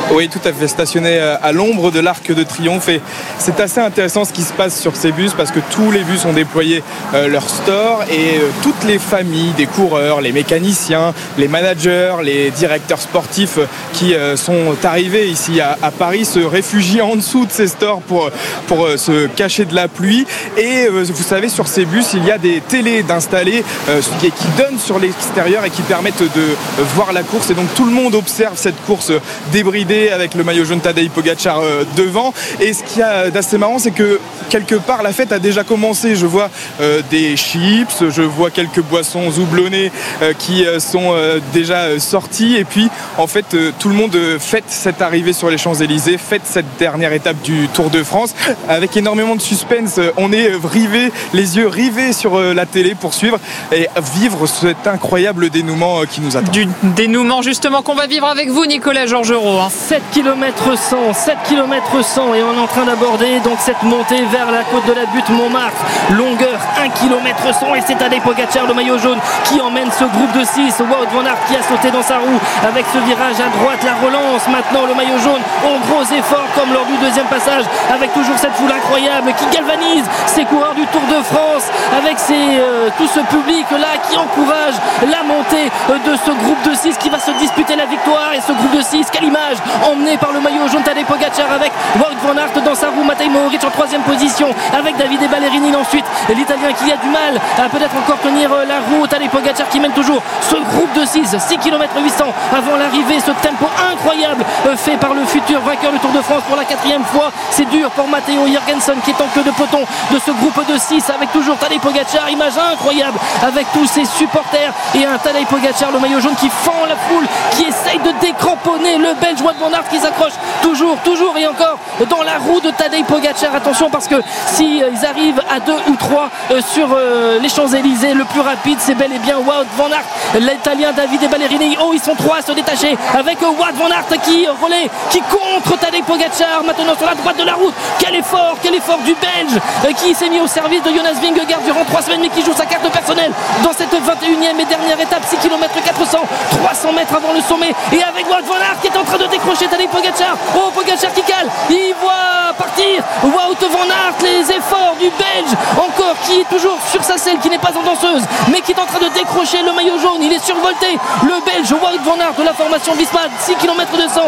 Oui, tout à fait, stationné à l'ombre de l'Arc de Triomphe. Et c'est assez intéressant ce qui se passe sur ces bus parce que tous les bus ont déployé leur store et toutes les familles des coureurs, les mécaniciens, les managers, les directeurs sportifs qui sont arrivés ici à Paris se réfugient en dessous de ces stores pour se cacher de la pluie. Et vous savez, sur ces bus, il y a des télés d'installés qui donnent sur l'extérieur et qui permettent de voir la course. Et donc tout le monde observe cette course débridée avec le maillot jaune Tadej Pogačar devant. Et ce qu'il y a d'assez marrant, c'est que quelque part la fête a déjà commencé. Je vois des chips, je vois quelques boissons houblonnées qui sont déjà sorties. Et puis en fait tout le monde fête cette arrivée sur les Champs-Élysées, fête cette dernière étape du Tour de France avec énormément de suspense. On est les yeux rivés sur la télé pour suivre et vivre cet incroyable dénouement qui nous attend. Du dénouement justement qu'on va vivre avec vous, Nicolas Georgerot. 7 km 100 et on est en train d'aborder donc cette montée vers la côte de la butte Montmartre, longueur 1 km 100 et c'est Tadej Pogačar, le maillot jaune, qui emmène ce groupe de 6. Wout van Aert qui a sauté dans sa roue avec ce virage à droite, la relance maintenant, le maillot jaune en gros effort comme lors du deuxième passage avec toujours cette foule incroyable qui galvanise ces coureurs du Tour de France avec tout ce public là qui encourage la montée de ce groupe de 6 qui va se disputer la victoire. Et ce groupe de 6, quelle image, emmené par le maillot jaune Tadej Pogačar avec Wout van Aert dans sa roue, Matej Mohoric en troisième position avec Davide Ballerini ensuite, l'Italien qui a du mal à peut-être encore tenir la roue, Tadej Pogačar qui mène toujours ce groupe de 6 km 800 avant l'arrivée, ce tempo incroyable fait par le futur vainqueur du Tour de France pour la 4e fois. C'est dur pour Matteo Jorgensen qui est en queue de peloton de ce groupe de 6 avec toujours Tadej Pogačar, image incroyable avec tous ses supporters et un Tadej Pogačar, le maillot jaune qui fend la foule, qui essaye de décramponner le Belge Wout van Aert qui s'accroche toujours et encore dans la roue de Tadej Pogačar. Attention parce que si ils arrivent à 2 ou 3 sur les Champs-Élysées, le plus rapide c'est bel et bien Wout van Aert, l'Italien Davide Ballerini. Oh, ils sont 3 à se détacher avec Wout van Aert qui relaie, qui contre Tadej Pogačar maintenant sur la droite de la route. Quel effort du Belge qui s'est mis au service de Jonas Vingegaard durant 3 semaines mais qui joue sa carte personnelle dans cette 21e et dernière étape, 6 km 400, 300 mètres avant le sommet et avec Wout van Aert qui est en train de décrocher Tadej Pogačar. Oh, Pogačar qui cale, il voit partir Wout van Aert, les efforts du Belge encore qui est toujours sur sa selle, qui n'est pas en danseuse mais qui est en train de décrocher le maillot jaune. Il est survolté, le Belge Wout van Aert de la formation Visma, 6 km 200,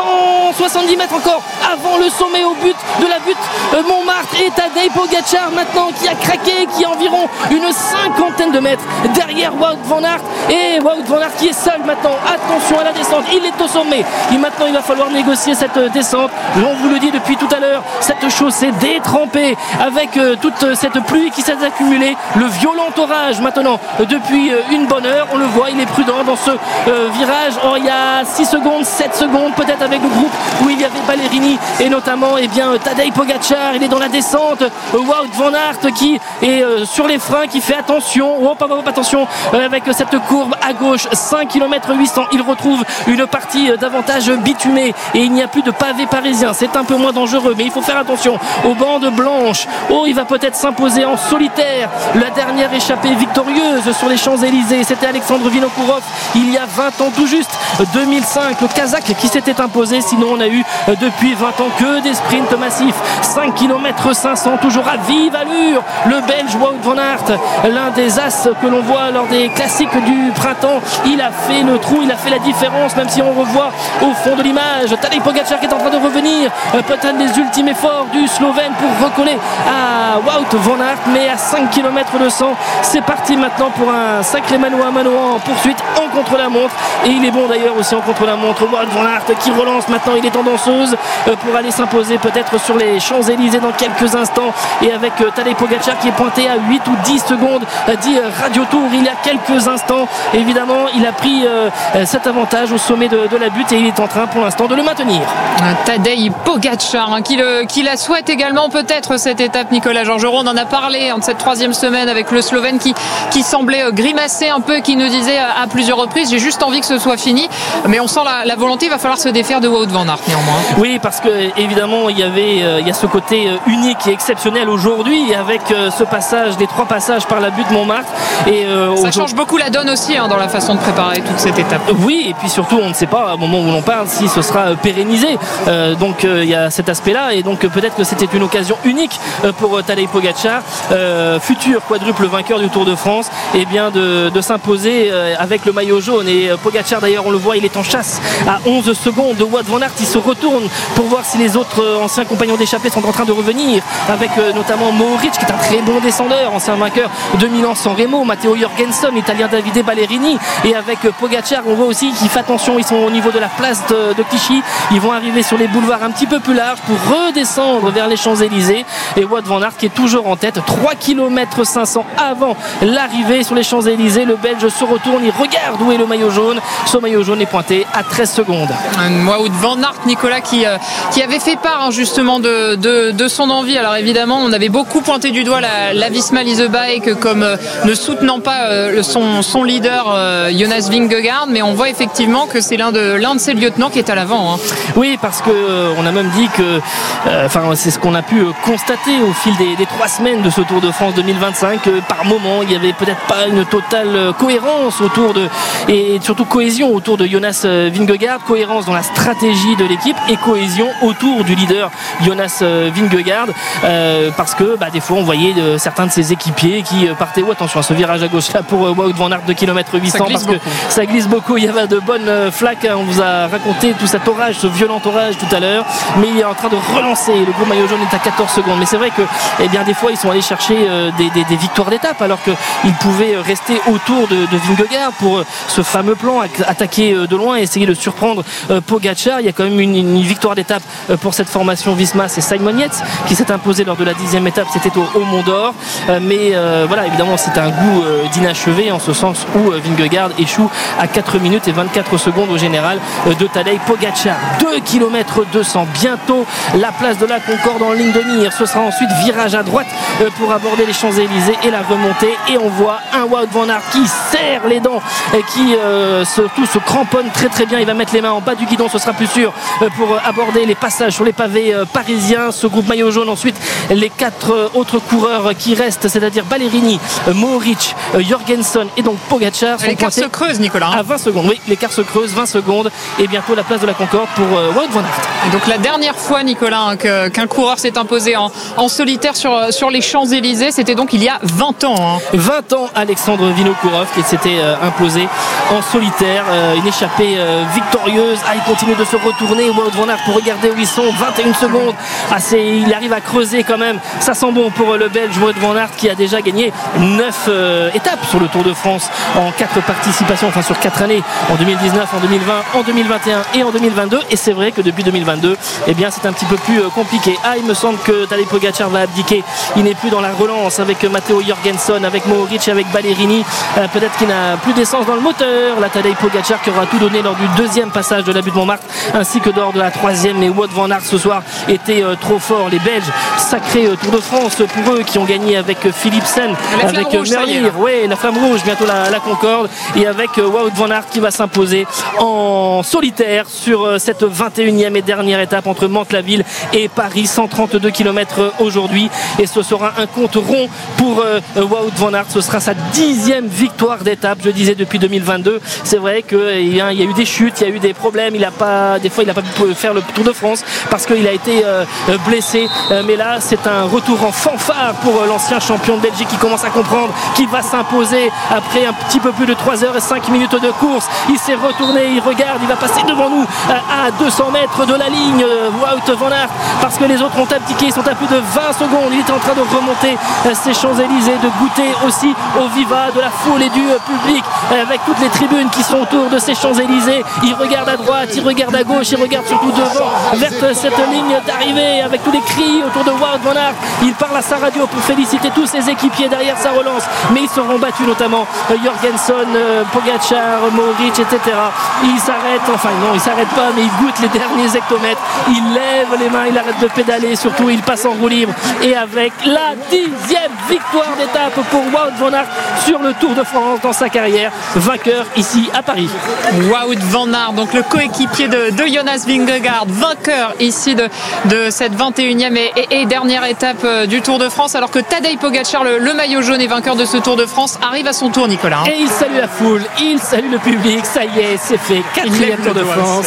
170 mètres encore avant le sommet au but de la butte Montmartre et Tadej Pogačar maintenant qui a craqué, qui est environ une 50aine de mètres derrière Wout van Aert et Wout van Aert qui est seul maintenant. Attention à la descente, il est au sommet et maintenant il va falloir négocier cette descente. On vous le dit depuis tout à l'heure, cette chaussée détrempée avec toute cette pluie qui s'est accumulée, le violent orage maintenant depuis une bonne heure. On le voit, il est prudent dans ce virage. Oh, il y a 6 secondes, 7 secondes peut-être avec le groupe où il y avait Ballerini et notamment Tadej Pogačar. Il est dans la descente, Wout van Aert qui est sur les freins, qui fait attention, attention avec cette courbe à gauche, 5 km 800. Il retrouve une partie davantage bitumée et il n'y a plus de pavé parisien, c'est un peu moins dangereux mais il faut faire attention aux bandes blanches. Oh, il va peut-être s'imposer en solitaire, la dernière échappée victorieuse sur les Champs-Élysées, c'était Alexandre Vinokourov il y a 20 ans tout juste, 2005, le Kazakh qui s'était imposé. Sinon on a eu depuis 20 ans que des sprints massifs, 5 km 500 toujours à vive allure, le Belge Wout van Aert, l'un des as que l'on voit lors des classiques du printemps. Il a fait le trou, il a fait la différence, même si on revoit au fond de l'image Tadej Pogačar qui est en train de revenir, peut-être les ultimes efforts du Slovène pour recoller à Wout van Aert, mais à 5 km de 100 c'est parti maintenant pour un sacré mano à mano en poursuite en contre-la-montre et il est bon d'ailleurs aussi en contre-la-montre. Wout van Aert qui relance maintenant, il est en danseuse pour aller s'imposer peut-être sur les Champs-Élysées dans quelques instants et avec Tadej Pogačar qui est pointé à 8 ou 10 secondes dit Radio Tour il y a quelques instants. Évidemment il a pris cet avantage au sommet de la butte et il est en train pour l'instant de le maintenir. Tadej Pogačar qui la souhaite également peut-être cette étape. Nicolas Georgerot, on en a parlé de cette 3e semaine avec le Slovène qui semblait grimacer un peu, qui nous disait à plusieurs reprises j'ai juste envie que ce soit fini, mais on sent la volonté, il va falloir se défaire de Wout van Aert néanmoins. Oui, parce que évidemment il y a ce côté unique et exceptionnel aujourd'hui avec ce passage les 3 passages par la butte Montmartre. Et ça change beaucoup la donne aussi dans la façon de préparer toute cette étape. Oui, et puis surtout on ne sait pas au moment où l'on parle si ce sera pérennisé. Donc il y a cet aspect-là, et donc peut-être que c'était une occasion unique pour Tadej Pogačar, futur quadruple vainqueur du Tour de France, et bien de s'imposer avec le maillot jaune. Et Pogačar d'ailleurs, on le voit, il est en chasse à 11 secondes de Wout van Aert. Il se retourne pour voir si les autres anciens compagnons d'échappée sont en train de revenir, avec notamment Mohoric qui est un très bon descendeur, ancien vainqueur de Milan-San Remo, Matteo Jorgensen, l'italien Davide Ballerini, et avec Pogačar on voit aussi qu'il fait attention, ils sont au niveau de la place de Clichy, ils vont arriver sur les boulevards un petit peu plus larges pour redescendre vers les Champs-Élysées, et Wout van Aert qui est toujours en tête, 3 km 500 avant l'arrivée sur les Champs-Élysées. Le Belge se retourne, il regarde où est le maillot jaune, ce maillot jaune est pointé à 13 secondes. Wout van Aert, Nicolas, qui avait fait part justement de son envie. Alors évidemment on avait beaucoup pointé du doigt la Visma Lease Bike comme ne soutenant pas son leader Jonas Vingegaard, mais on voit effectivement que c'est l'un de ses lieutenants qui est à l'avant. Oui, parce que on a même dit que c'est ce qu'on a pu constater au fil des 3 semaines de ce Tour de France 2025, par moment il n'y avait peut-être pas une totale cohérence autour et surtout cohésion autour de Jonas Vingegaard, cohérence dans la stratégie de l'équipe et cohésion autour du leader Jonas Vingegaard, parce que des fois on voyait certains de ses équipiers qui partaient, attention à ce virage à gauche là pour Wout van Aert, 2 km 800, parce que ça glisse beaucoup, il y avait de bonnes flaques, on vous a raconté tout cet orage, ce violent orage tout à l'heure, mais il est en train de relancer, le groupe maillot jaune est à 14 secondes, mais c'est vrai que des fois ils sont allés chercher des victoires d'étape alors qu'ils pouvaient rester autour de Vingegaard pour ce fameux plan, attaquer de loin et essayer de surprendre Pogačar. Il y a quand même une victoire d'étape pour cette formation Visma, c'est Simon Yates qui s'est imposé lors de la 10e étape, c'était au Mont d'Or, mais évidemment c'est un goût d'inachevé en ce sens où Vingegaard échoue à 4 minutes et 24 secondes au général de Tadej Pogačar. 2 km 200, bientôt la place de la Concorde en ligne de mire, ce sera ensuite virage à droite pour aborder les Champs-Élysées et la remontée, et on voit un Wout van Aert qui serre les dents et qui surtout se cramponne très très bien, il va mettre les mains en bas du guidon, ce sera plus sûr pour aborder les passages sur les pavés parisiens. Ce groupe maillot jaune, ensuite les 4 autres coureurs qui restent, c'est-à-dire Ballerini, Mohoric, Jorgensen et donc Pogačar, sont l'écart se creuse, Nicolas, à 20 secondes. Oui, l'écart se creuse, 20 secondes, et bientôt la place de la Concorde pour Wout van Aert. Et donc la dernière fois, Nicolas, qu'un coureur s'est imposé en solitaire sur les Champs-Élysées, c'était donc il y a 20 ans. 20 ans, Alexandre Vinokourov qui s'était imposé en solitaire, une échappée victorieuse. Il continue de se retourner, Wout van Aert, pour regarder où ils sont, 21 secondes. Il arrive à creuser quand même, ça sent bon pour le Belge Wout van Aert qui a déjà gagné 9 étapes sur le Tour de France en 4 participations, sur 4 années, en 2019, en 2020, en 2021 et en 2022, et c'est vrai que depuis 2022 c'est un petit peu plus compliqué. Il me semble que Tadej Pogačar va abdiquer, il n'est plus dans la relance avec Matteo Jorgensen, avec Mohoric, avec Ballerini, peut-être qu'il n'a plus d'essence dans le moteur, la Tadej Pogačar qui aura tout donné lors du 2e passage de la butte Montmartre ainsi que lors de la 3e, mais Wout van Aert ce soir était trop fort. Les Belges, sacré Tour de France pour eux, qui ont gagné avec Philipsen, avec Merlier, la flamme rouge, bientôt la Concorde, et avec Wout van Aert qui va s'imposer en solitaire sur cette 21e et dernière étape entre Mantes-la-Ville et Paris, 132 km aujourd'hui, et ce sera un compte rond pour Wout van Aert. Ce sera sa 10e victoire d'étape, je disais, depuis 2022. C'est vrai qu'il y a eu des chutes, il y a eu des problèmes, des fois il n'a pas pu faire le Tour de France parce qu'il a été blessé, mais là c'est un retour en fanfare pour l'ancien champion de Belgique qui commence à comprendre qu'il va s'imposer après un petit peu plus de 3h05 de course. Il s'est retourné, il regarde, il va passer devant nous à 200 mètres de la ligne, Wout van Aert, parce que les autres ont abdiqué, ils sont à plus de 20 secondes. Il est en train de remonter ces Champs-Élysées, de goûter aussi au viva de la foule et du public, avec toutes les tribunes qui sont autour de ces Champs-Élysées. Il regarde à droite, il regarde à gauche, il regarde surtout devant vers cette ligne d'arrivée avec tous les cris autour de Wout van Aert. Il parle à sa radio pour féliciter tous ses équipiers derrière sa relance, mais ils seront battus, notamment Jorgensen, Pogačar, Mohoric, etc. Il s'arrête, il s'arrête pas, mais il goûte les derniers hectomètres, il lève les mains, il arrête de pédaler, surtout il passe en roue libre, et avec la 10e victoire d'étape pour Wout van Aert sur le Tour de France dans sa carrière, vainqueur ici à Paris. Wout van Aert, donc le coéquipier de Jonas Vingegaard, vainqueur ici de cette 21e et dernière étape du Tour de France, alors que Tadej Tadej Pogačar, le maillot jaune et vainqueur de ce Tour de France, arrive à son tour, Nicolas. Et il salue la foule, il salue le public, ça y est, c'est fait. Quatrième Tour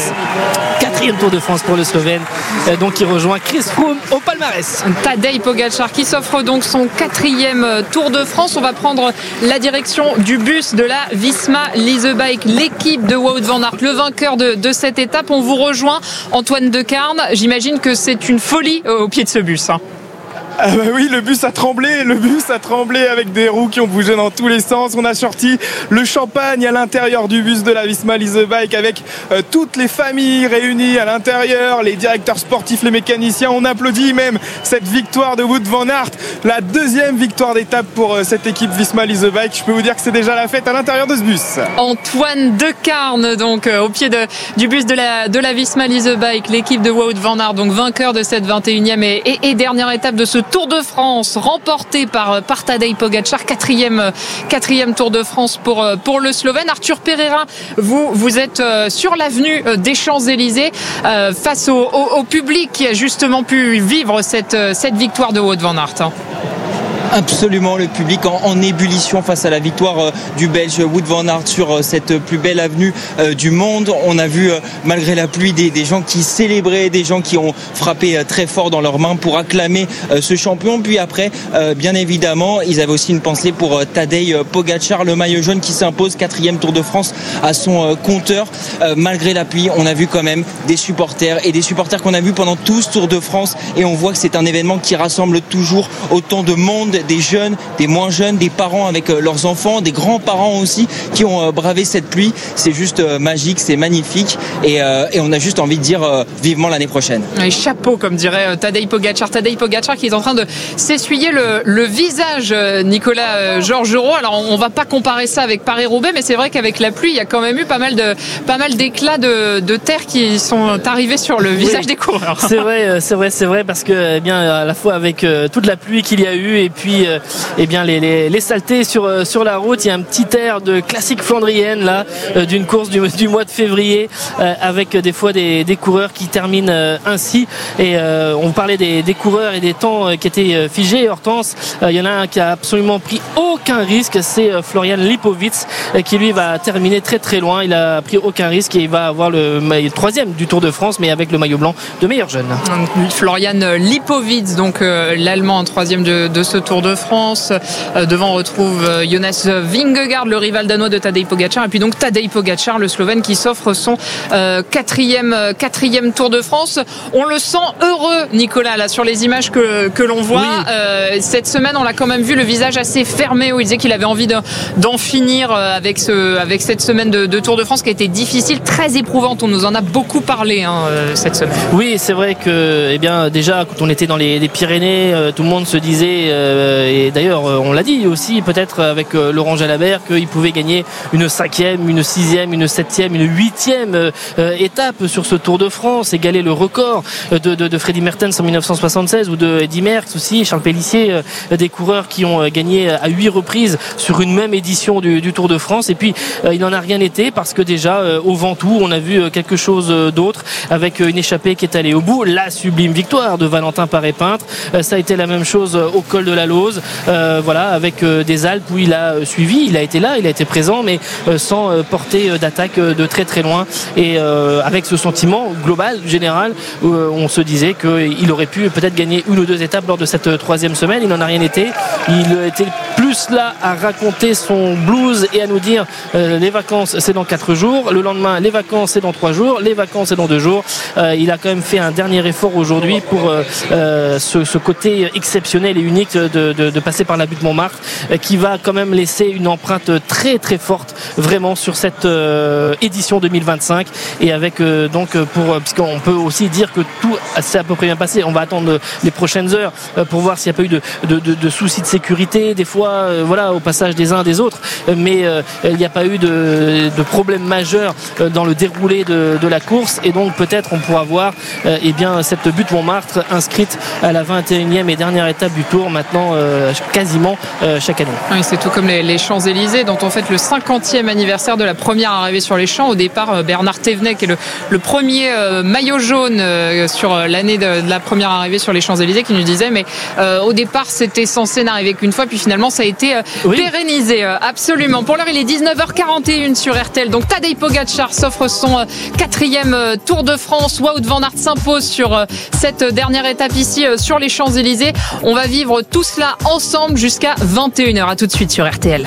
de France pour le Slovène. Donc il rejoint Chris Froome au palmarès. Tadej Pogačar qui s'offre donc son 4e Tour de France. On va prendre la direction du bus de la Visma Lease Bike, l'équipe de Wout van Aert, le vainqueur de cette étape. On vous rejoint, Antoine Decarne. J'imagine que c'est une folie au pied de ce bus. Ah bah oui, le bus a tremblé avec des roues qui ont bougé dans tous les sens. On a sorti le champagne à l'intérieur du bus de la Visma Lease Bike avec toutes les familles réunies à l'intérieur, les directeurs sportifs, les mécaniciens. On applaudit même cette victoire de Wout van Aert, la 2e victoire d'étape pour cette équipe Visma Lease Bike. Je peux vous dire que c'est déjà la fête à l'intérieur de ce bus. Antoine Decarne, donc au pied du bus de la Visma Lease Bike, l'équipe de Wout van Aert, donc vainqueur de cette 21e et dernière étape de ce Tour de France, remporté par Tadej Pogačar, quatrième Tour de France pour le Slovène. Arthur Pereira, vous êtes sur l'avenue des Champs-Élysées face au public qui a justement pu vivre cette victoire de Wout van Aert. Absolument, le public en ébullition face à la victoire du Belge Wout van Aert sur cette plus belle avenue du monde. On a vu, malgré la pluie, des gens qui célébraient, des gens qui ont frappé très fort dans leurs mains pour acclamer ce champion. Puis après, bien évidemment, ils avaient aussi une pensée pour Tadej Pogačar, le maillot jaune qui s'impose 4e Tour de France à son compteur. Malgré la pluie, on a vu quand même des supporters qu'on a vu pendant tout ce Tour de France, et on voit que c'est un événement qui rassemble toujours autant de monde, des jeunes, des moins jeunes, des parents avec leurs enfants, des grands-parents aussi qui ont bravé cette pluie. C'est juste magique, c'est magnifique, et on a juste envie de dire vivement l'année prochaine. Et chapeau, comme dirait Tadej Pogačar qui est en train de s'essuyer le visage, Nicolas Georgerot. Alors on va pas comparer ça avec Paris-Roubaix, mais c'est vrai qu'avec la pluie, il y a quand même eu pas mal d'éclats de terre qui sont arrivés sur le visage des coureurs. C'est vrai, parce que bien à la fois avec toute la pluie qu'il y a eu, et puis les saletés sur la route, il y a un petit air de classique flandrienne là, d'une course du mois de février, avec des fois des coureurs qui terminent ainsi. Et on parlait des coureurs et des temps qui étaient figés. Hortense, il y en a un qui a absolument pris aucun risque, c'est Florian Lipovitz, qui lui va terminer très très loin. Il a pris aucun risque et il va avoir le 3e du Tour de France, mais avec le maillot blanc de meilleur jeune. Florian Lipovitz, donc l'Allemand en 3e de ce Tour de France. Devant, on retrouve Jonas Vingegaard, le rival danois de Tadej Pogačar, et puis donc Tadej Pogačar, le Slovène, qui s'offre son 4e Tour de France. On le sent heureux, Nicolas, là sur les images que l'on voit. Oui. Cette semaine, on l'a quand même vu le visage assez fermé, où il disait qu'il avait envie d'en finir avec cette semaine de Tour de France qui a été difficile, très éprouvante. On nous en a beaucoup parlé cette semaine. Oui, c'est vrai que déjà quand on était dans les Pyrénées, tout le monde se disait, et d'ailleurs on l'a dit aussi peut-être avec Laurent Jalabert, qu'il pouvait gagner une 5e, une 6e, une 7e, une 8e étape sur ce Tour de France, égaler le record de Freddy Mertens en 1976, ou de Eddy Merckx aussi, Charles Pélissier, des coureurs qui ont gagné à 8 reprises sur une même édition du Tour de France. Et puis il n'en a rien été, parce que déjà au Ventoux on a vu quelque chose d'autre, avec une échappée qui est allée au bout, la sublime victoire de Valentin Paré-Peintre. Ça a été la même chose au col de la Lose, avec des Alpes où il a suivi, il a été là, il a été présent, mais sans porter d'attaque de très très loin, et avec ce sentiment global, général, où on se disait qu'il aurait pu peut-être gagner une ou deux étapes lors de cette 3e semaine. Il n'en a rien été. Il était plus là à raconter son blues et à nous dire les vacances c'est dans 4 jours, le lendemain les vacances c'est dans 3 jours, les vacances c'est dans 2 jours. Il a quand même fait un dernier effort aujourd'hui pour ce côté exceptionnel et unique de passer par la butte Montmartre, qui va quand même laisser une empreinte très très forte vraiment sur cette édition 2025. Et avec puisqu'on peut aussi dire que tout s'est à peu près bien passé. On va attendre les prochaines heures pour voir s'il n'y a pas eu de soucis de sécurité des fois, au passage des uns des autres, mais il n'y a pas eu de problème majeur dans le déroulé de la course, et donc peut-être on pourra voir cette butte Montmartre inscrite à la 21e et dernière étape du Tour maintenant quasiment chaque année. Oui, c'est tout comme les Champs-Élysées, dont on fête le 50e 20e anniversaire de la première arrivée sur les champs. Au départ, Bernard Thévenet, qui est le premier maillot jaune sur l'année de la première arrivée sur les Champs-Élysées, qui nous disait mais au départ c'était censé n'arriver qu'une fois, puis finalement ça a été pérennisé. Absolument. Pour l'heure, il est 19h41 sur RTL. Donc Tadej Pogačar s'offre son 4e Tour de France. Wout van Aert s'impose sur cette dernière étape ici sur les Champs-Élysées. On va vivre tout cela ensemble jusqu'à 21h. À tout de suite sur RTL.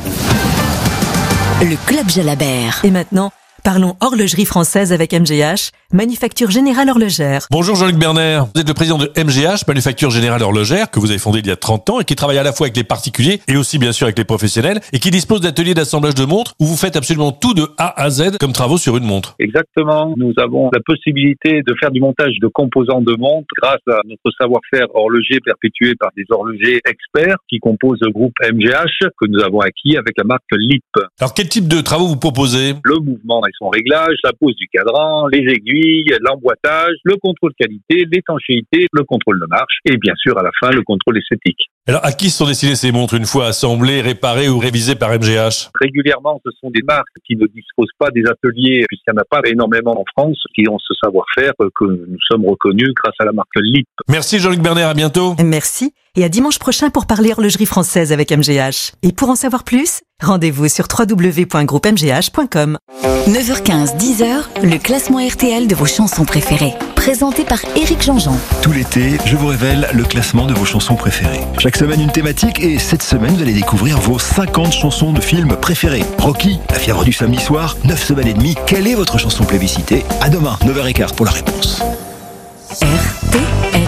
Le Club Jalabert. Et maintenant, parlons horlogerie française avec MGH, Manufacture Générale Horlogère. Bonjour Jean-Luc Berner, vous êtes le président de MGH, Manufacture Générale Horlogère, que vous avez fondé il y a 30 ans et qui travaille à la fois avec les particuliers et aussi bien sûr avec les professionnels et qui dispose d'ateliers d'assemblage de montres où vous faites absolument tout de A à Z comme travaux sur une montre. Exactement, nous avons la possibilité de faire du montage de composants de montres grâce à notre savoir-faire horloger perpétué par des horlogers experts qui composent le groupe MGH que nous avons acquis avec la marque LIP. Alors quel type de travaux vous proposez ? Le mouvement et son réglage, la pose du cadran, les aiguilles, l'emboîtage, le contrôle qualité, l'étanchéité, le contrôle de marche et bien sûr à la fin le contrôle esthétique. Alors à qui sont destinées ces montres une fois assemblées, réparées ou révisées par MGH ? Régulièrement, ce sont des marques qui ne disposent pas des ateliers puisqu'il n'y en a pas énormément en France qui ont ce savoir-faire que nous sommes reconnus grâce à la marque LIP. Merci Jean-Luc Berner, à bientôt. Merci et à dimanche prochain pour parler horlogerie française avec MGH. Et pour en savoir plus, rendez-vous sur www.groupemgh.com. 9h15, 10h, le classement RTL de vos chansons préférées. Présenté par Éric Jean-Jean. Tout l'été, je vous révèle le classement de vos chansons préférées. Chaque semaine, une thématique et cette semaine, vous allez découvrir vos 50 chansons de films préférées. Rocky, La fièvre du samedi soir, 9 semaines et demie. Quelle est votre chanson plébiscitée ? À demain, 9h15 pour la réponse. RTL.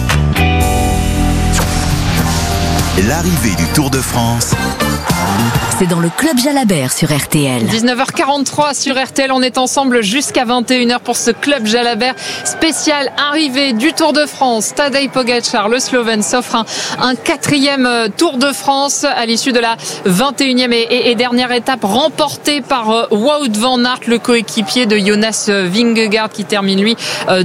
L'arrivée du Tour de France. C'est dans le Club Jalabert sur RTL. 19h43 sur RTL, on est ensemble jusqu'à 21h pour ce Club Jalabert spécial arrivée du Tour de France. Tadej Pogačar, le Slovène, s'offre un 4e Tour de France à l'issue de la 21e et dernière étape remportée par Wout van Aert, le coéquipier de Jonas Vingegaard qui termine lui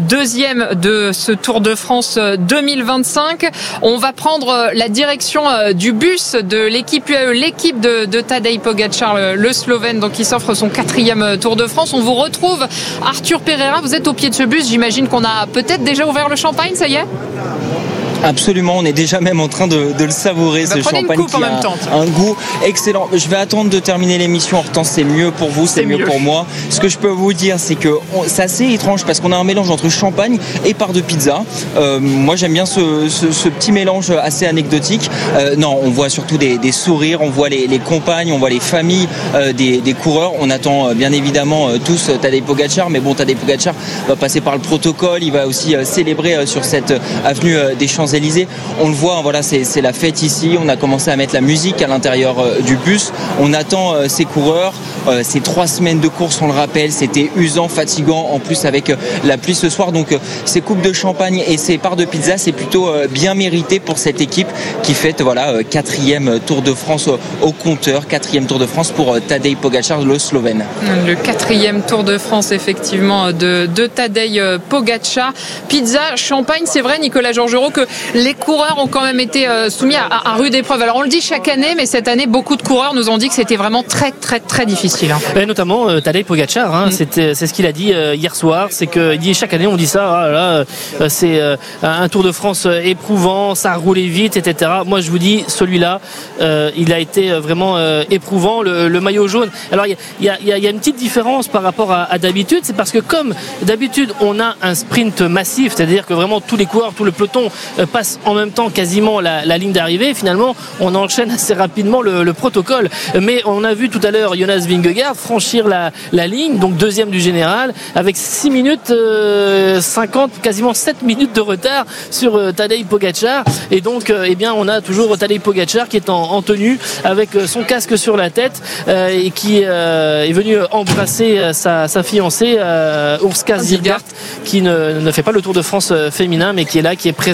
2e de ce Tour de France 2025. On va prendre la direction du bus de l'équipe UAE, l'équipe de Tadej Pogačar, le Slovène, donc qui s'offre son 4e Tour de France. On vous retrouve, Arthur Pereira, vous êtes au pied de ce bus, j'imagine qu'on a peut-être déjà ouvert le champagne, ça y est ? Absolument, on est déjà même en train de le savourer, ce champagne qui a un goût excellent. Je vais attendre de terminer l'émission. Hortense, c'est mieux pour vous, c'est mieux pour moi. Ce que je peux vous dire, c'est que c'est assez étrange parce qu'on a un mélange entre champagne et part de pizza. Moi, j'aime bien ce petit mélange assez anecdotique. Non, on voit surtout des sourires, on voit les compagnes, on voit les familles des coureurs. On attend bien évidemment tous Tadej Pogačar, mais bon, Tadej Pogačar va passer par le protocole. Il va aussi célébrer sur cette avenue des Champs-Élysées. On le voit, voilà, c'est la fête ici. On a commencé à mettre la musique à l'intérieur du bus. On attend ces coureurs. Ces 3 semaines de course, on le rappelle, c'était usant, fatigant, en plus avec la pluie ce soir. Donc ces coupes de champagne et ces parts de pizza, c'est plutôt bien mérité pour cette équipe qui fête 4e Tour de France au compteur. 4e Tour de France pour Tadej Pogačar, le Slovène. Le 4e Tour de France, effectivement, de Tadej Pogačar. Pizza, champagne, c'est vrai, Nicolas Georgerot, que les coureurs ont quand même été soumis à rude épreuve. Alors on le dit chaque année, mais cette année, beaucoup de coureurs nous ont dit que c'était vraiment très très très difficile. Et notamment Tadej Pogačar, c'est ce qu'il a dit hier soir, c'est qu'il dit chaque année on dit ça, c'est un Tour de France éprouvant, ça a roulé vite, etc. Moi je vous dis, celui-là, il a été vraiment éprouvant, le maillot jaune. Alors il y a une petite différence par rapport à d'habitude, c'est parce que comme d'habitude on a un sprint massif, c'est-à-dire que vraiment tous les coureurs, tout le peloton passe en même temps quasiment la ligne d'arrivée. Finalement, on enchaîne assez rapidement le protocole. Mais on a vu tout à l'heure Jonas Vingegaard franchir la ligne, donc 2e du général, avec 6 minutes 50, quasiment 7 minutes de retard sur Tadej Pogačar. Et donc, on a toujours Tadej Pogačar qui est en tenue, avec son casque sur la tête et qui est venu embrasser sa fiancée, Urska Zirgaart, qui ne fait pas le Tour de France féminin, mais qui est là, qui est présente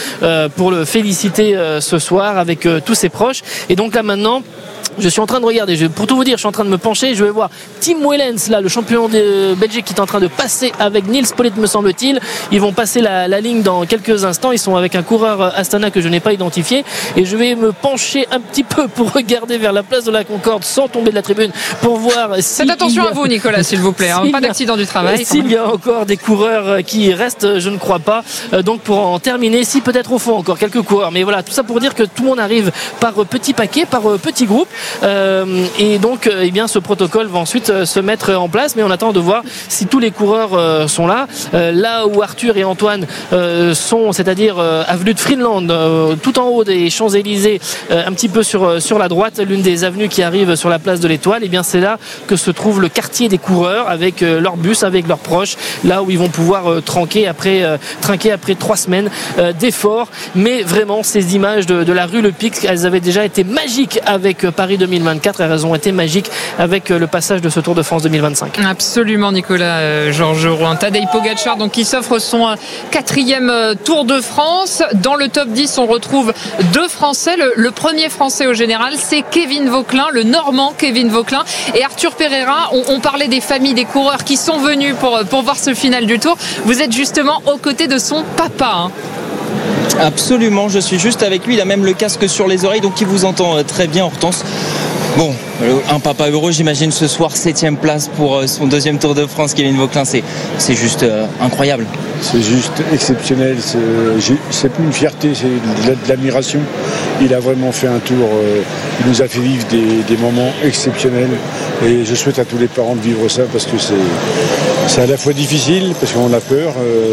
pour le féliciter ce soir avec tous ses proches. Et donc là maintenant, je suis en train de regarder, pour tout vous dire, je suis en train de me pencher, je vais voir Tim Wellens, là, le champion de Belgique, qui est en train de passer avec Nils Politt, me semble-t-il. Ils vont passer la ligne dans quelques instants. Ils sont avec un coureur Astana que je n'ai pas identifié. Et je vais me pencher un petit peu pour regarder vers la place de la Concorde sans tomber de la tribune pour voir si. Faites attention à vous, Nicolas, s'il vous plaît. Pas d'accident du travail. S'il y a encore des coureurs qui restent, je ne crois pas. Donc pour en terminer, si peut-être au fond encore quelques coureurs. Mais voilà, tout ça pour dire que tout le monde arrive par petits paquets, par petits groupes. Et donc eh bien, ce protocole va ensuite se mettre en place, mais on attend de voir si tous les coureurs sont là. Là où Arthur et Antoine sont, c'est-à-dire avenue de Friedland, tout en haut des Champs-Élysées, un petit peu sur la droite, l'une des avenues qui arrive sur la place de l'Étoile, et bien c'est là que se trouve le quartier des coureurs avec leur bus, avec leurs proches, là où ils vont pouvoir trinquer après 3 semaines d'efforts. Mais vraiment, ces images de la rue Le Pic, elles avaient déjà été magiques avec Paris 2024, elles ont été magiques avec le passage de ce Tour de France 2025. Absolument, Nicolas Georges Rouen. Tadej Pogačar donc, qui s'offre son 4e Tour de France. Dans le top 10, on retrouve 2 Français. Le premier Français au général, c'est Kevin Vauquelin, le Normand Kevin Vauquelin. Et Arthur Pereira, on parlait des familles des coureurs qui sont venus pour voir ce final du Tour. Vous êtes justement aux côtés de son papa. Hein. Absolument, je suis juste avec lui, il a même le casque sur les oreilles, donc il vous entend très bien, Hortense. Bon, un papa heureux, j'imagine, ce soir, 7e place pour son 2e Tour de France, Kevin Vauquelin, c'est juste incroyable. C'est juste exceptionnel, c'est plus une fierté, c'est de l'admiration. Il a vraiment fait un tour, il nous a fait vivre des moments exceptionnels, et je souhaite à tous les parents de vivre ça, parce que c'est à la fois difficile, parce qu'on a peur,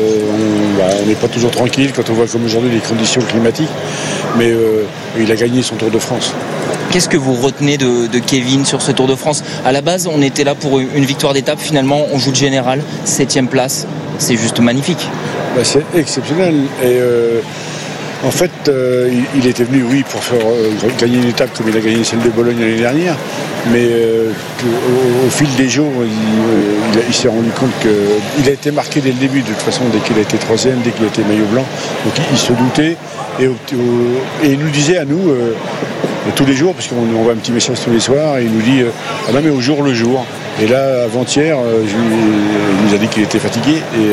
on n'est pas toujours tranquille quand on voit comme aujourd'hui les conditions climatiques, mais il a gagné son Tour de France. Qu'est-ce que vous retenez de Kevin sur ce Tour de France ? À la base, on était là pour une victoire d'étape. Finalement, on joue le général, 7e place. C'est juste magnifique. C'est exceptionnel. Et en fait, il était venu, oui, pour faire gagner une étape comme il a gagné celle de Bologne l'année dernière. Mais au fil des jours, il s'est rendu compte qu'il a été marqué dès le début. De toute façon, dès qu'il a été 3e, dès qu'il a été maillot blanc. Donc il se doutait. Et il nous disait à nous... tous les jours, parce qu'on envoie un petit message tous les soirs, et il nous dit ah non mais au jour le jour. Et là avant-hier, il nous a dit qu'il était fatigué, et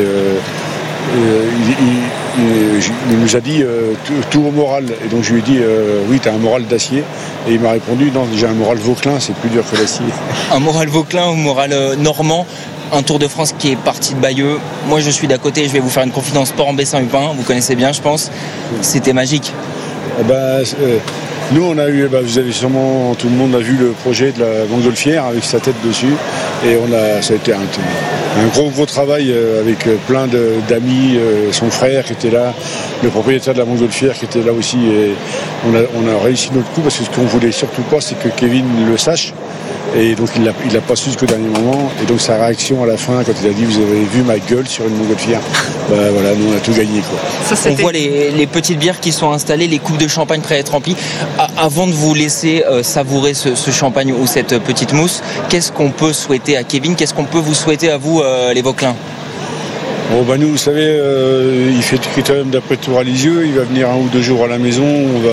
il nous a dit tout au moral. Et donc je lui ai dit oui, t'as un moral d'acier. Et il m'a répondu non, j'ai un moral Vauquelin, c'est plus dur que l'acier. Un moral Vauquelin ou moral normand. Un Tour de France qui est parti de Bayeux. Moi je suis d'à côté, je vais vous faire une confidence, Sport en Bessin-Hupin, vous connaissez bien je pense. C'était magique. Nous, on a eu, vous avez sûrement, tout le monde a vu le projet de la montgolfière avec sa tête dessus. Et ça a été un gros travail avec plein d'amis, son frère qui était là, le propriétaire de la montgolfière qui était là aussi. Et on a réussi notre coup parce que ce qu'on voulait surtout pas, c'est que Kevin le sache. Et donc il l'a pas su jusqu'au dernier moment. Et donc sa réaction à la fin, quand il a dit vous avez vu ma gueule sur une montgolfière, voilà, nous on a tout gagné quoi. On voit les petites bières qui sont installées, les coupes de champagne prêtes à être remplies. Avant de vous laisser savourer ce champagne ou cette petite mousse, qu'est-ce qu'on peut souhaiter à Kevin ? Qu'est-ce qu'on peut vous souhaiter à vous les Vauquelins ? Nous, vous savez, il fait le critérium d'après Tour à Lisieux, il va venir 1 ou 2 jours à la maison,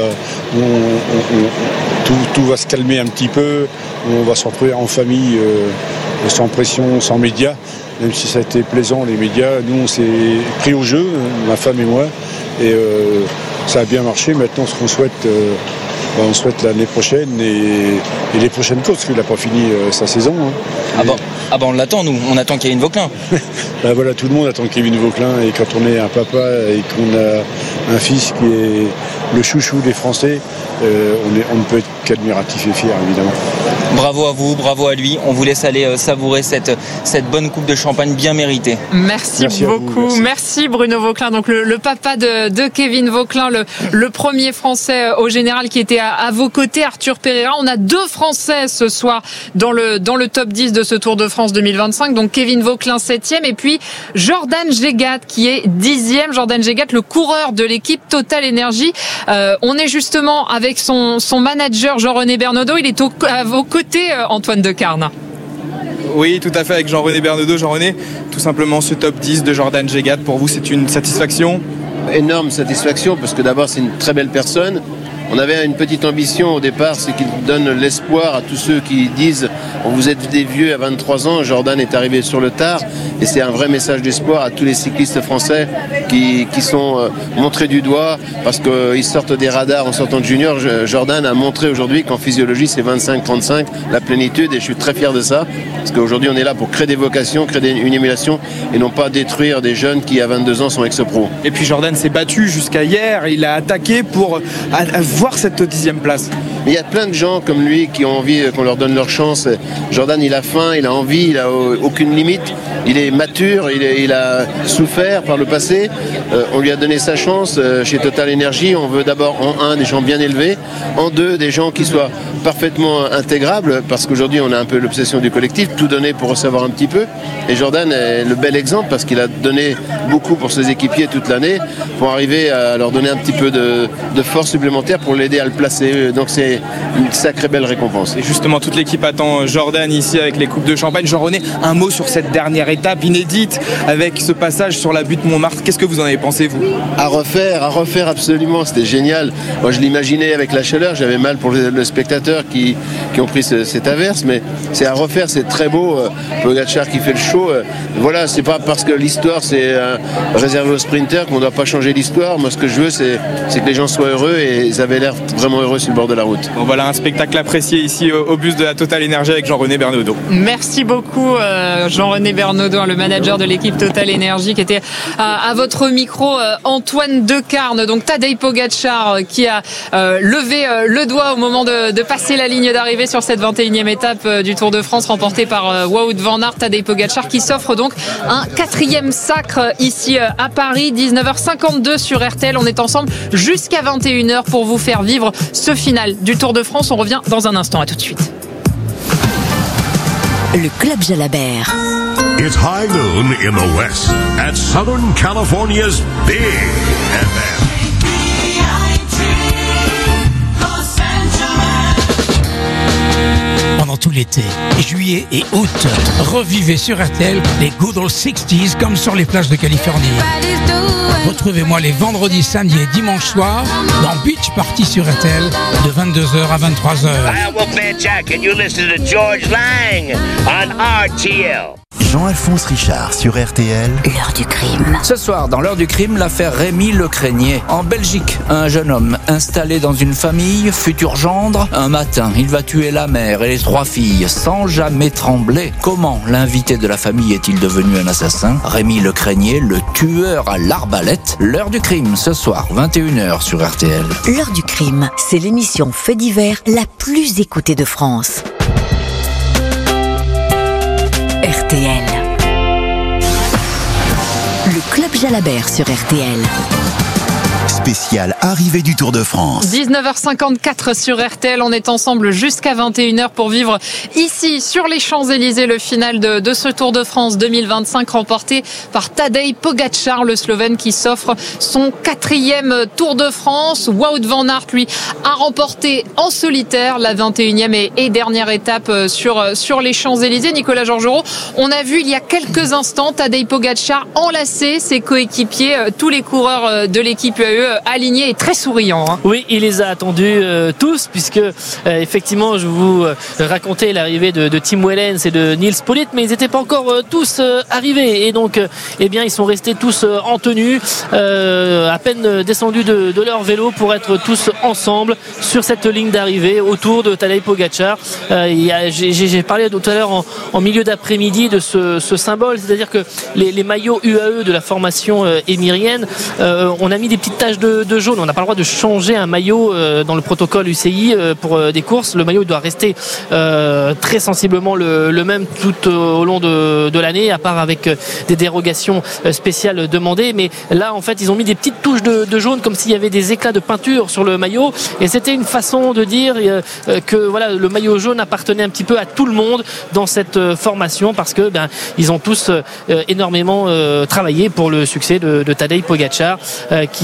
tout va se calmer un petit peu, on va se retrouver en famille, sans pression, sans médias, même si ça a été plaisant les médias. Nous, on s'est pris au jeu, ma femme et moi, et ça a bien marché. Maintenant, ce qu'on souhaite, on souhaite l'année prochaine et les prochaines courses, parce qu'il n'a pas fini sa saison. Hein. On l'attend, nous, on attend Kevin Vauquelin. Voilà, tout le monde attend Kevin Vauquelin, et quand on est un papa et qu'on a un fils qui est le chouchou des Français, on ne peut être qu'admiratif et fier, évidemment. Bravo à vous, bravo à lui. On vous laisse aller savourer cette bonne coupe de champagne bien méritée. Merci beaucoup. Merci Bruno Vauquelin, donc le papa de Kevin Vauquelin, le premier Français au général qui était à vos côtés, Arthur Pereira. On a 2 Français ce soir dans le top 10 de ce Tour de France 2025. Donc Kevin Vauquelin 7e, et puis Jordan Gégat qui est 10e. Jordan Gégat, le coureur de l'équipe Total Energy. On est justement avec son manager Jean-René Bernaudot. Il est à vos côtés, Antoine Decarne. Oui, tout à fait, avec Jean-René Bernaudot. Jean-René, tout simplement ce top 10 de Jordan Gégat, pour vous c'est une satisfaction ? énorme satisfaction parce que d'abord c'est une très belle personne. On avait une petite ambition au départ, c'est qu'il donne l'espoir à tous ceux qui disent « vous êtes des vieux à 23 ans, Jordan est arrivé sur le tard ». Et c'est un vrai message d'espoir à tous les cyclistes français qui sont montrés du doigt parce qu'ils sortent des radars en sortant de junior. Jordan a montré aujourd'hui qu'en physiologie c'est 25-35, la plénitude, et je suis très fier de ça parce qu'aujourd'hui on est là pour créer des vocations, créer une émulation et non pas détruire des jeunes qui à 22 ans sont ex-pro. Et puis Jordan s'est battu jusqu'à hier, il a attaqué pour voir cette 10e place. Il y a plein de gens comme lui qui ont envie qu'on leur donne leur chance. Jordan, il a faim, il a envie, il a aucune limite. Il est mature, il a souffert par le passé. On lui a donné sa chance chez Total Energy. On veut d'abord en un des gens bien élevés, en deux des gens qui soient parfaitement intégrables, parce qu'aujourd'hui on a un peu l'obsession du collectif, tout donner pour recevoir un petit peu. Et Jordan est le bel exemple parce qu'il a donné beaucoup pour ses équipiers toute l'année pour arriver à leur donner un petit peu de force supplémentaire pour l'aider à le placer. Donc c'est une sacrée belle récompense. Et justement, toute l'équipe attend Jordan ici avec les coupes de champagne. Jean-René, un mot sur cette dernière étape inédite avec ce passage sur la butte Montmartre. Qu'est-ce que vous en avez pensé, vous ? À refaire absolument, c'était génial. Moi je l'imaginais avec la chaleur, j'avais mal pour les spectateurs qui ont pris cette averse, mais c'est à refaire, c'est très beau. Pogačar qui fait le show. Voilà, c'est pas parce que l'histoire c'est réservé aux sprinters qu'on ne doit pas changer l'histoire. Moi ce que je veux c'est que les gens soient heureux, et ils avaient l'air vraiment heureux sur le bord de la route. Bon, voilà un spectacle apprécié ici au bus de la Total Energy avec Jean-René Bernaudot. Merci beaucoup Jean-René Bernaudot, le manager de l'équipe Total Energy, qui était à votre micro. Antoine Decarne, donc Tadej Pogačar qui a levé le doigt au moment de passer la ligne d'arrivée sur cette 21e étape du Tour de France remportée par Wout van Aert. Tadej Pogačar qui s'offre donc un 4e sacre ici à Paris. 19h52 sur RTL. On est ensemble jusqu'à 21h pour vous faire vivre ce final du Tour de France. On revient dans un instant. À tout de suite. Le Club Jalabert. It's high noon in the West at Southern California's Big FM. Pendant tout l'été, juillet et août, revivez sur RTL les Good Old 60s comme sur les plages de Californie. Retrouvez-moi les vendredis, samedis et dimanches soirs dans Beach Party sur RTL de 22h à 23h. Jack and you listen to George Lang on RTL. Jean-Alphonse Richard sur RTL. L'heure du crime. Ce soir, dans l'heure du crime, l'affaire Rémi Lecrenier. En Belgique, un jeune homme installé dans une famille, futur gendre. Un matin, il va tuer la mère et les 3 filles sans jamais trembler. Comment l'invité de la famille est-il devenu un assassin ? Rémi Lecrenier, le tueur à l'arbalète. L'heure du crime, ce soir, 21h sur RTL. L'heure du crime, c'est l'émission fait divers la plus écoutée de France. RTL. Le Club Jalabert sur RTL. Spécial arrivée du Tour de France. 19h54 sur RTL, on est ensemble jusqu'à 21h pour vivre ici sur les Champs-Élysées le final de ce Tour de France 2025 remporté par Tadej Pogačar, le Slovène qui s'offre son 4e Tour de France. Wout van Aert, lui, a remporté en solitaire la 21e et dernière étape sur les Champs-Élysées. Nicolas Georgerot, on a vu il y a quelques instants Tadej Pogačar enlacer ses coéquipiers, tous les coureurs de l'équipe UAE alignés et très souriants. Hein. Oui, il les a attendus tous, puisque effectivement, je vous racontais l'arrivée de Tim Wellens et de Nils Politt, mais ils n'étaient pas encore tous arrivés. Et donc, eh bien, ils sont restés tous en tenue, à peine descendus de leur vélo pour être tous ensemble sur cette ligne d'arrivée autour de Tadej Pogačar. J'ai parlé tout à l'heure en milieu d'après-midi de ce symbole, c'est-à-dire que les maillots UAE de la formation émirienne, on a mis des petites taches de jaune. On n'a pas le droit de changer un maillot dans le protocole UCI pour des courses. Le maillot doit rester très sensiblement le même tout au long de l'année, à part avec des dérogations spéciales demandées. Mais là, en fait, ils ont mis des petites touches de jaune comme s'il y avait des éclats de peinture sur le maillot. Et c'était une façon de dire que voilà, le maillot jaune appartenait un petit peu à tout le monde dans cette formation, parce que ils ont tous énormément travaillé pour le succès de Tadej Pogačar, qui donc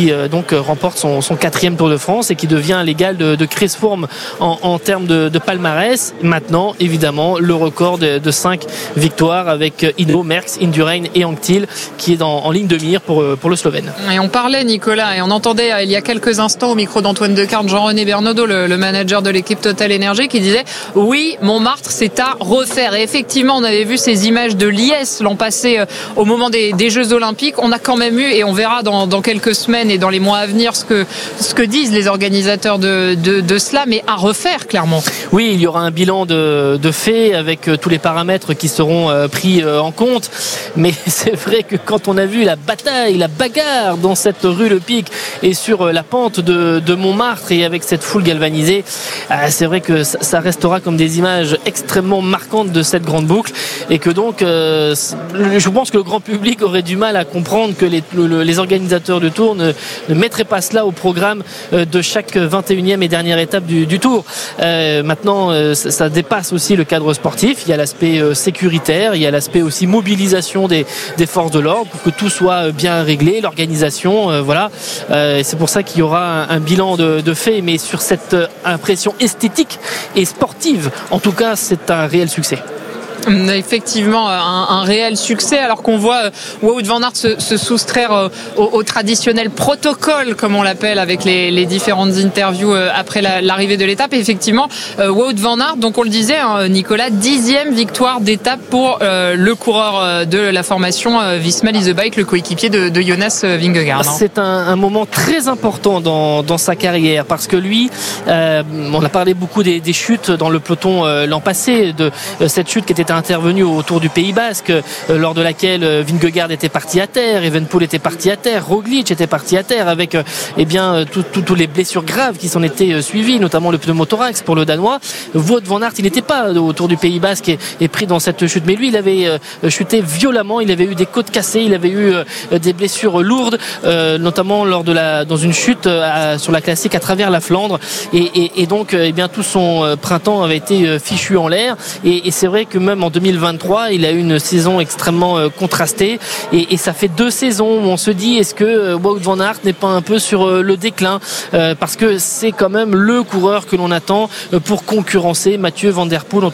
donc remporte son 4e Tour de France et qui devient l'égal de Chris Froome en termes de palmarès. Maintenant, évidemment, le record de 5 victoires avec Hidro, Merckx, Indurain et Anquetil qui est en ligne de mire pour le Slovène. Et on parlait, Nicolas, et on entendait il y a quelques instants au micro d'Antoine Decarne, Jean-René Bernaudot, le manager de l'équipe Total Energy, qui disait « Oui, Montmartre, c'est à refaire ». Et effectivement, on avait vu ces images de Liesse l'an passé au moment des Jeux Olympiques. On a quand même eu, et on verra dans quelques semaines et dans les mois à venir ce que disent les organisateurs de cela, mais à refaire, clairement. Oui, il y aura un bilan de fait avec tous les paramètres qui seront pris en compte. Mais c'est vrai que quand on a vu la bataille, la bagarre dans cette rue Le Pic et sur la pente de Montmartre et avec cette foule galvanisée, c'est vrai que ça restera comme des images extrêmement marquantes de cette grande boucle et que donc je pense que le grand public aurait du mal à comprendre que les organisateurs du Tour ne mettraient pas cela au programme de chaque 21e et dernière étape du Tour. Maintenant, ça dépasse aussi le cadre sportif. Il y a l'aspect sécuritaire, il y a l'aspect aussi mobilisation des forces de l'ordre pour que tout soit bien réglé, l'organisation, voilà. C'est pour ça qu'il y aura un bilan de fait, mais sur cette impression esthétique et sportive, en tout cas, c'est un réel succès. Effectivement, un réel succès, alors qu'on voit Wout van Aert se soustraire au traditionnel protocole, comme on l'appelle, avec les différentes interviews après l'arrivée de l'étape. Et effectivement, Wout van Aert, donc on le disait, Nicolas, 10e victoire d'étape pour le coureur de la formation Visma Lease Bike, le coéquipier de Jonas Vingegaard. C'est un moment très important dans sa carrière, parce que lui, on a parlé beaucoup des chutes dans le peloton l'an passé, de cette chute qui était intervenu autour du Pays Basque, lors de laquelle Vingegaard était parti à terre, Evenepoel était parti à terre, Roglic était parti à terre, avec toutes les blessures graves qui s'en étaient suivies, notamment le pneumothorax pour le Danois. Wout van Aert, il n'était pas autour du Pays Basque et pris dans cette chute, mais lui, il avait chuté violemment, il avait eu des côtes cassées, il avait eu des blessures lourdes, notamment dans une chute sur la classique à travers la Flandre, et donc tout son printemps avait été fichu en l'air, et c'est vrai que même en 2023, il a eu une saison extrêmement contrastée, et ça fait 2 saisons où on se dit, est-ce que Wout van Aert n'est pas un peu sur le déclin, parce que c'est quand même le coureur que l'on attend pour concurrencer Mathieu Van Der Poel.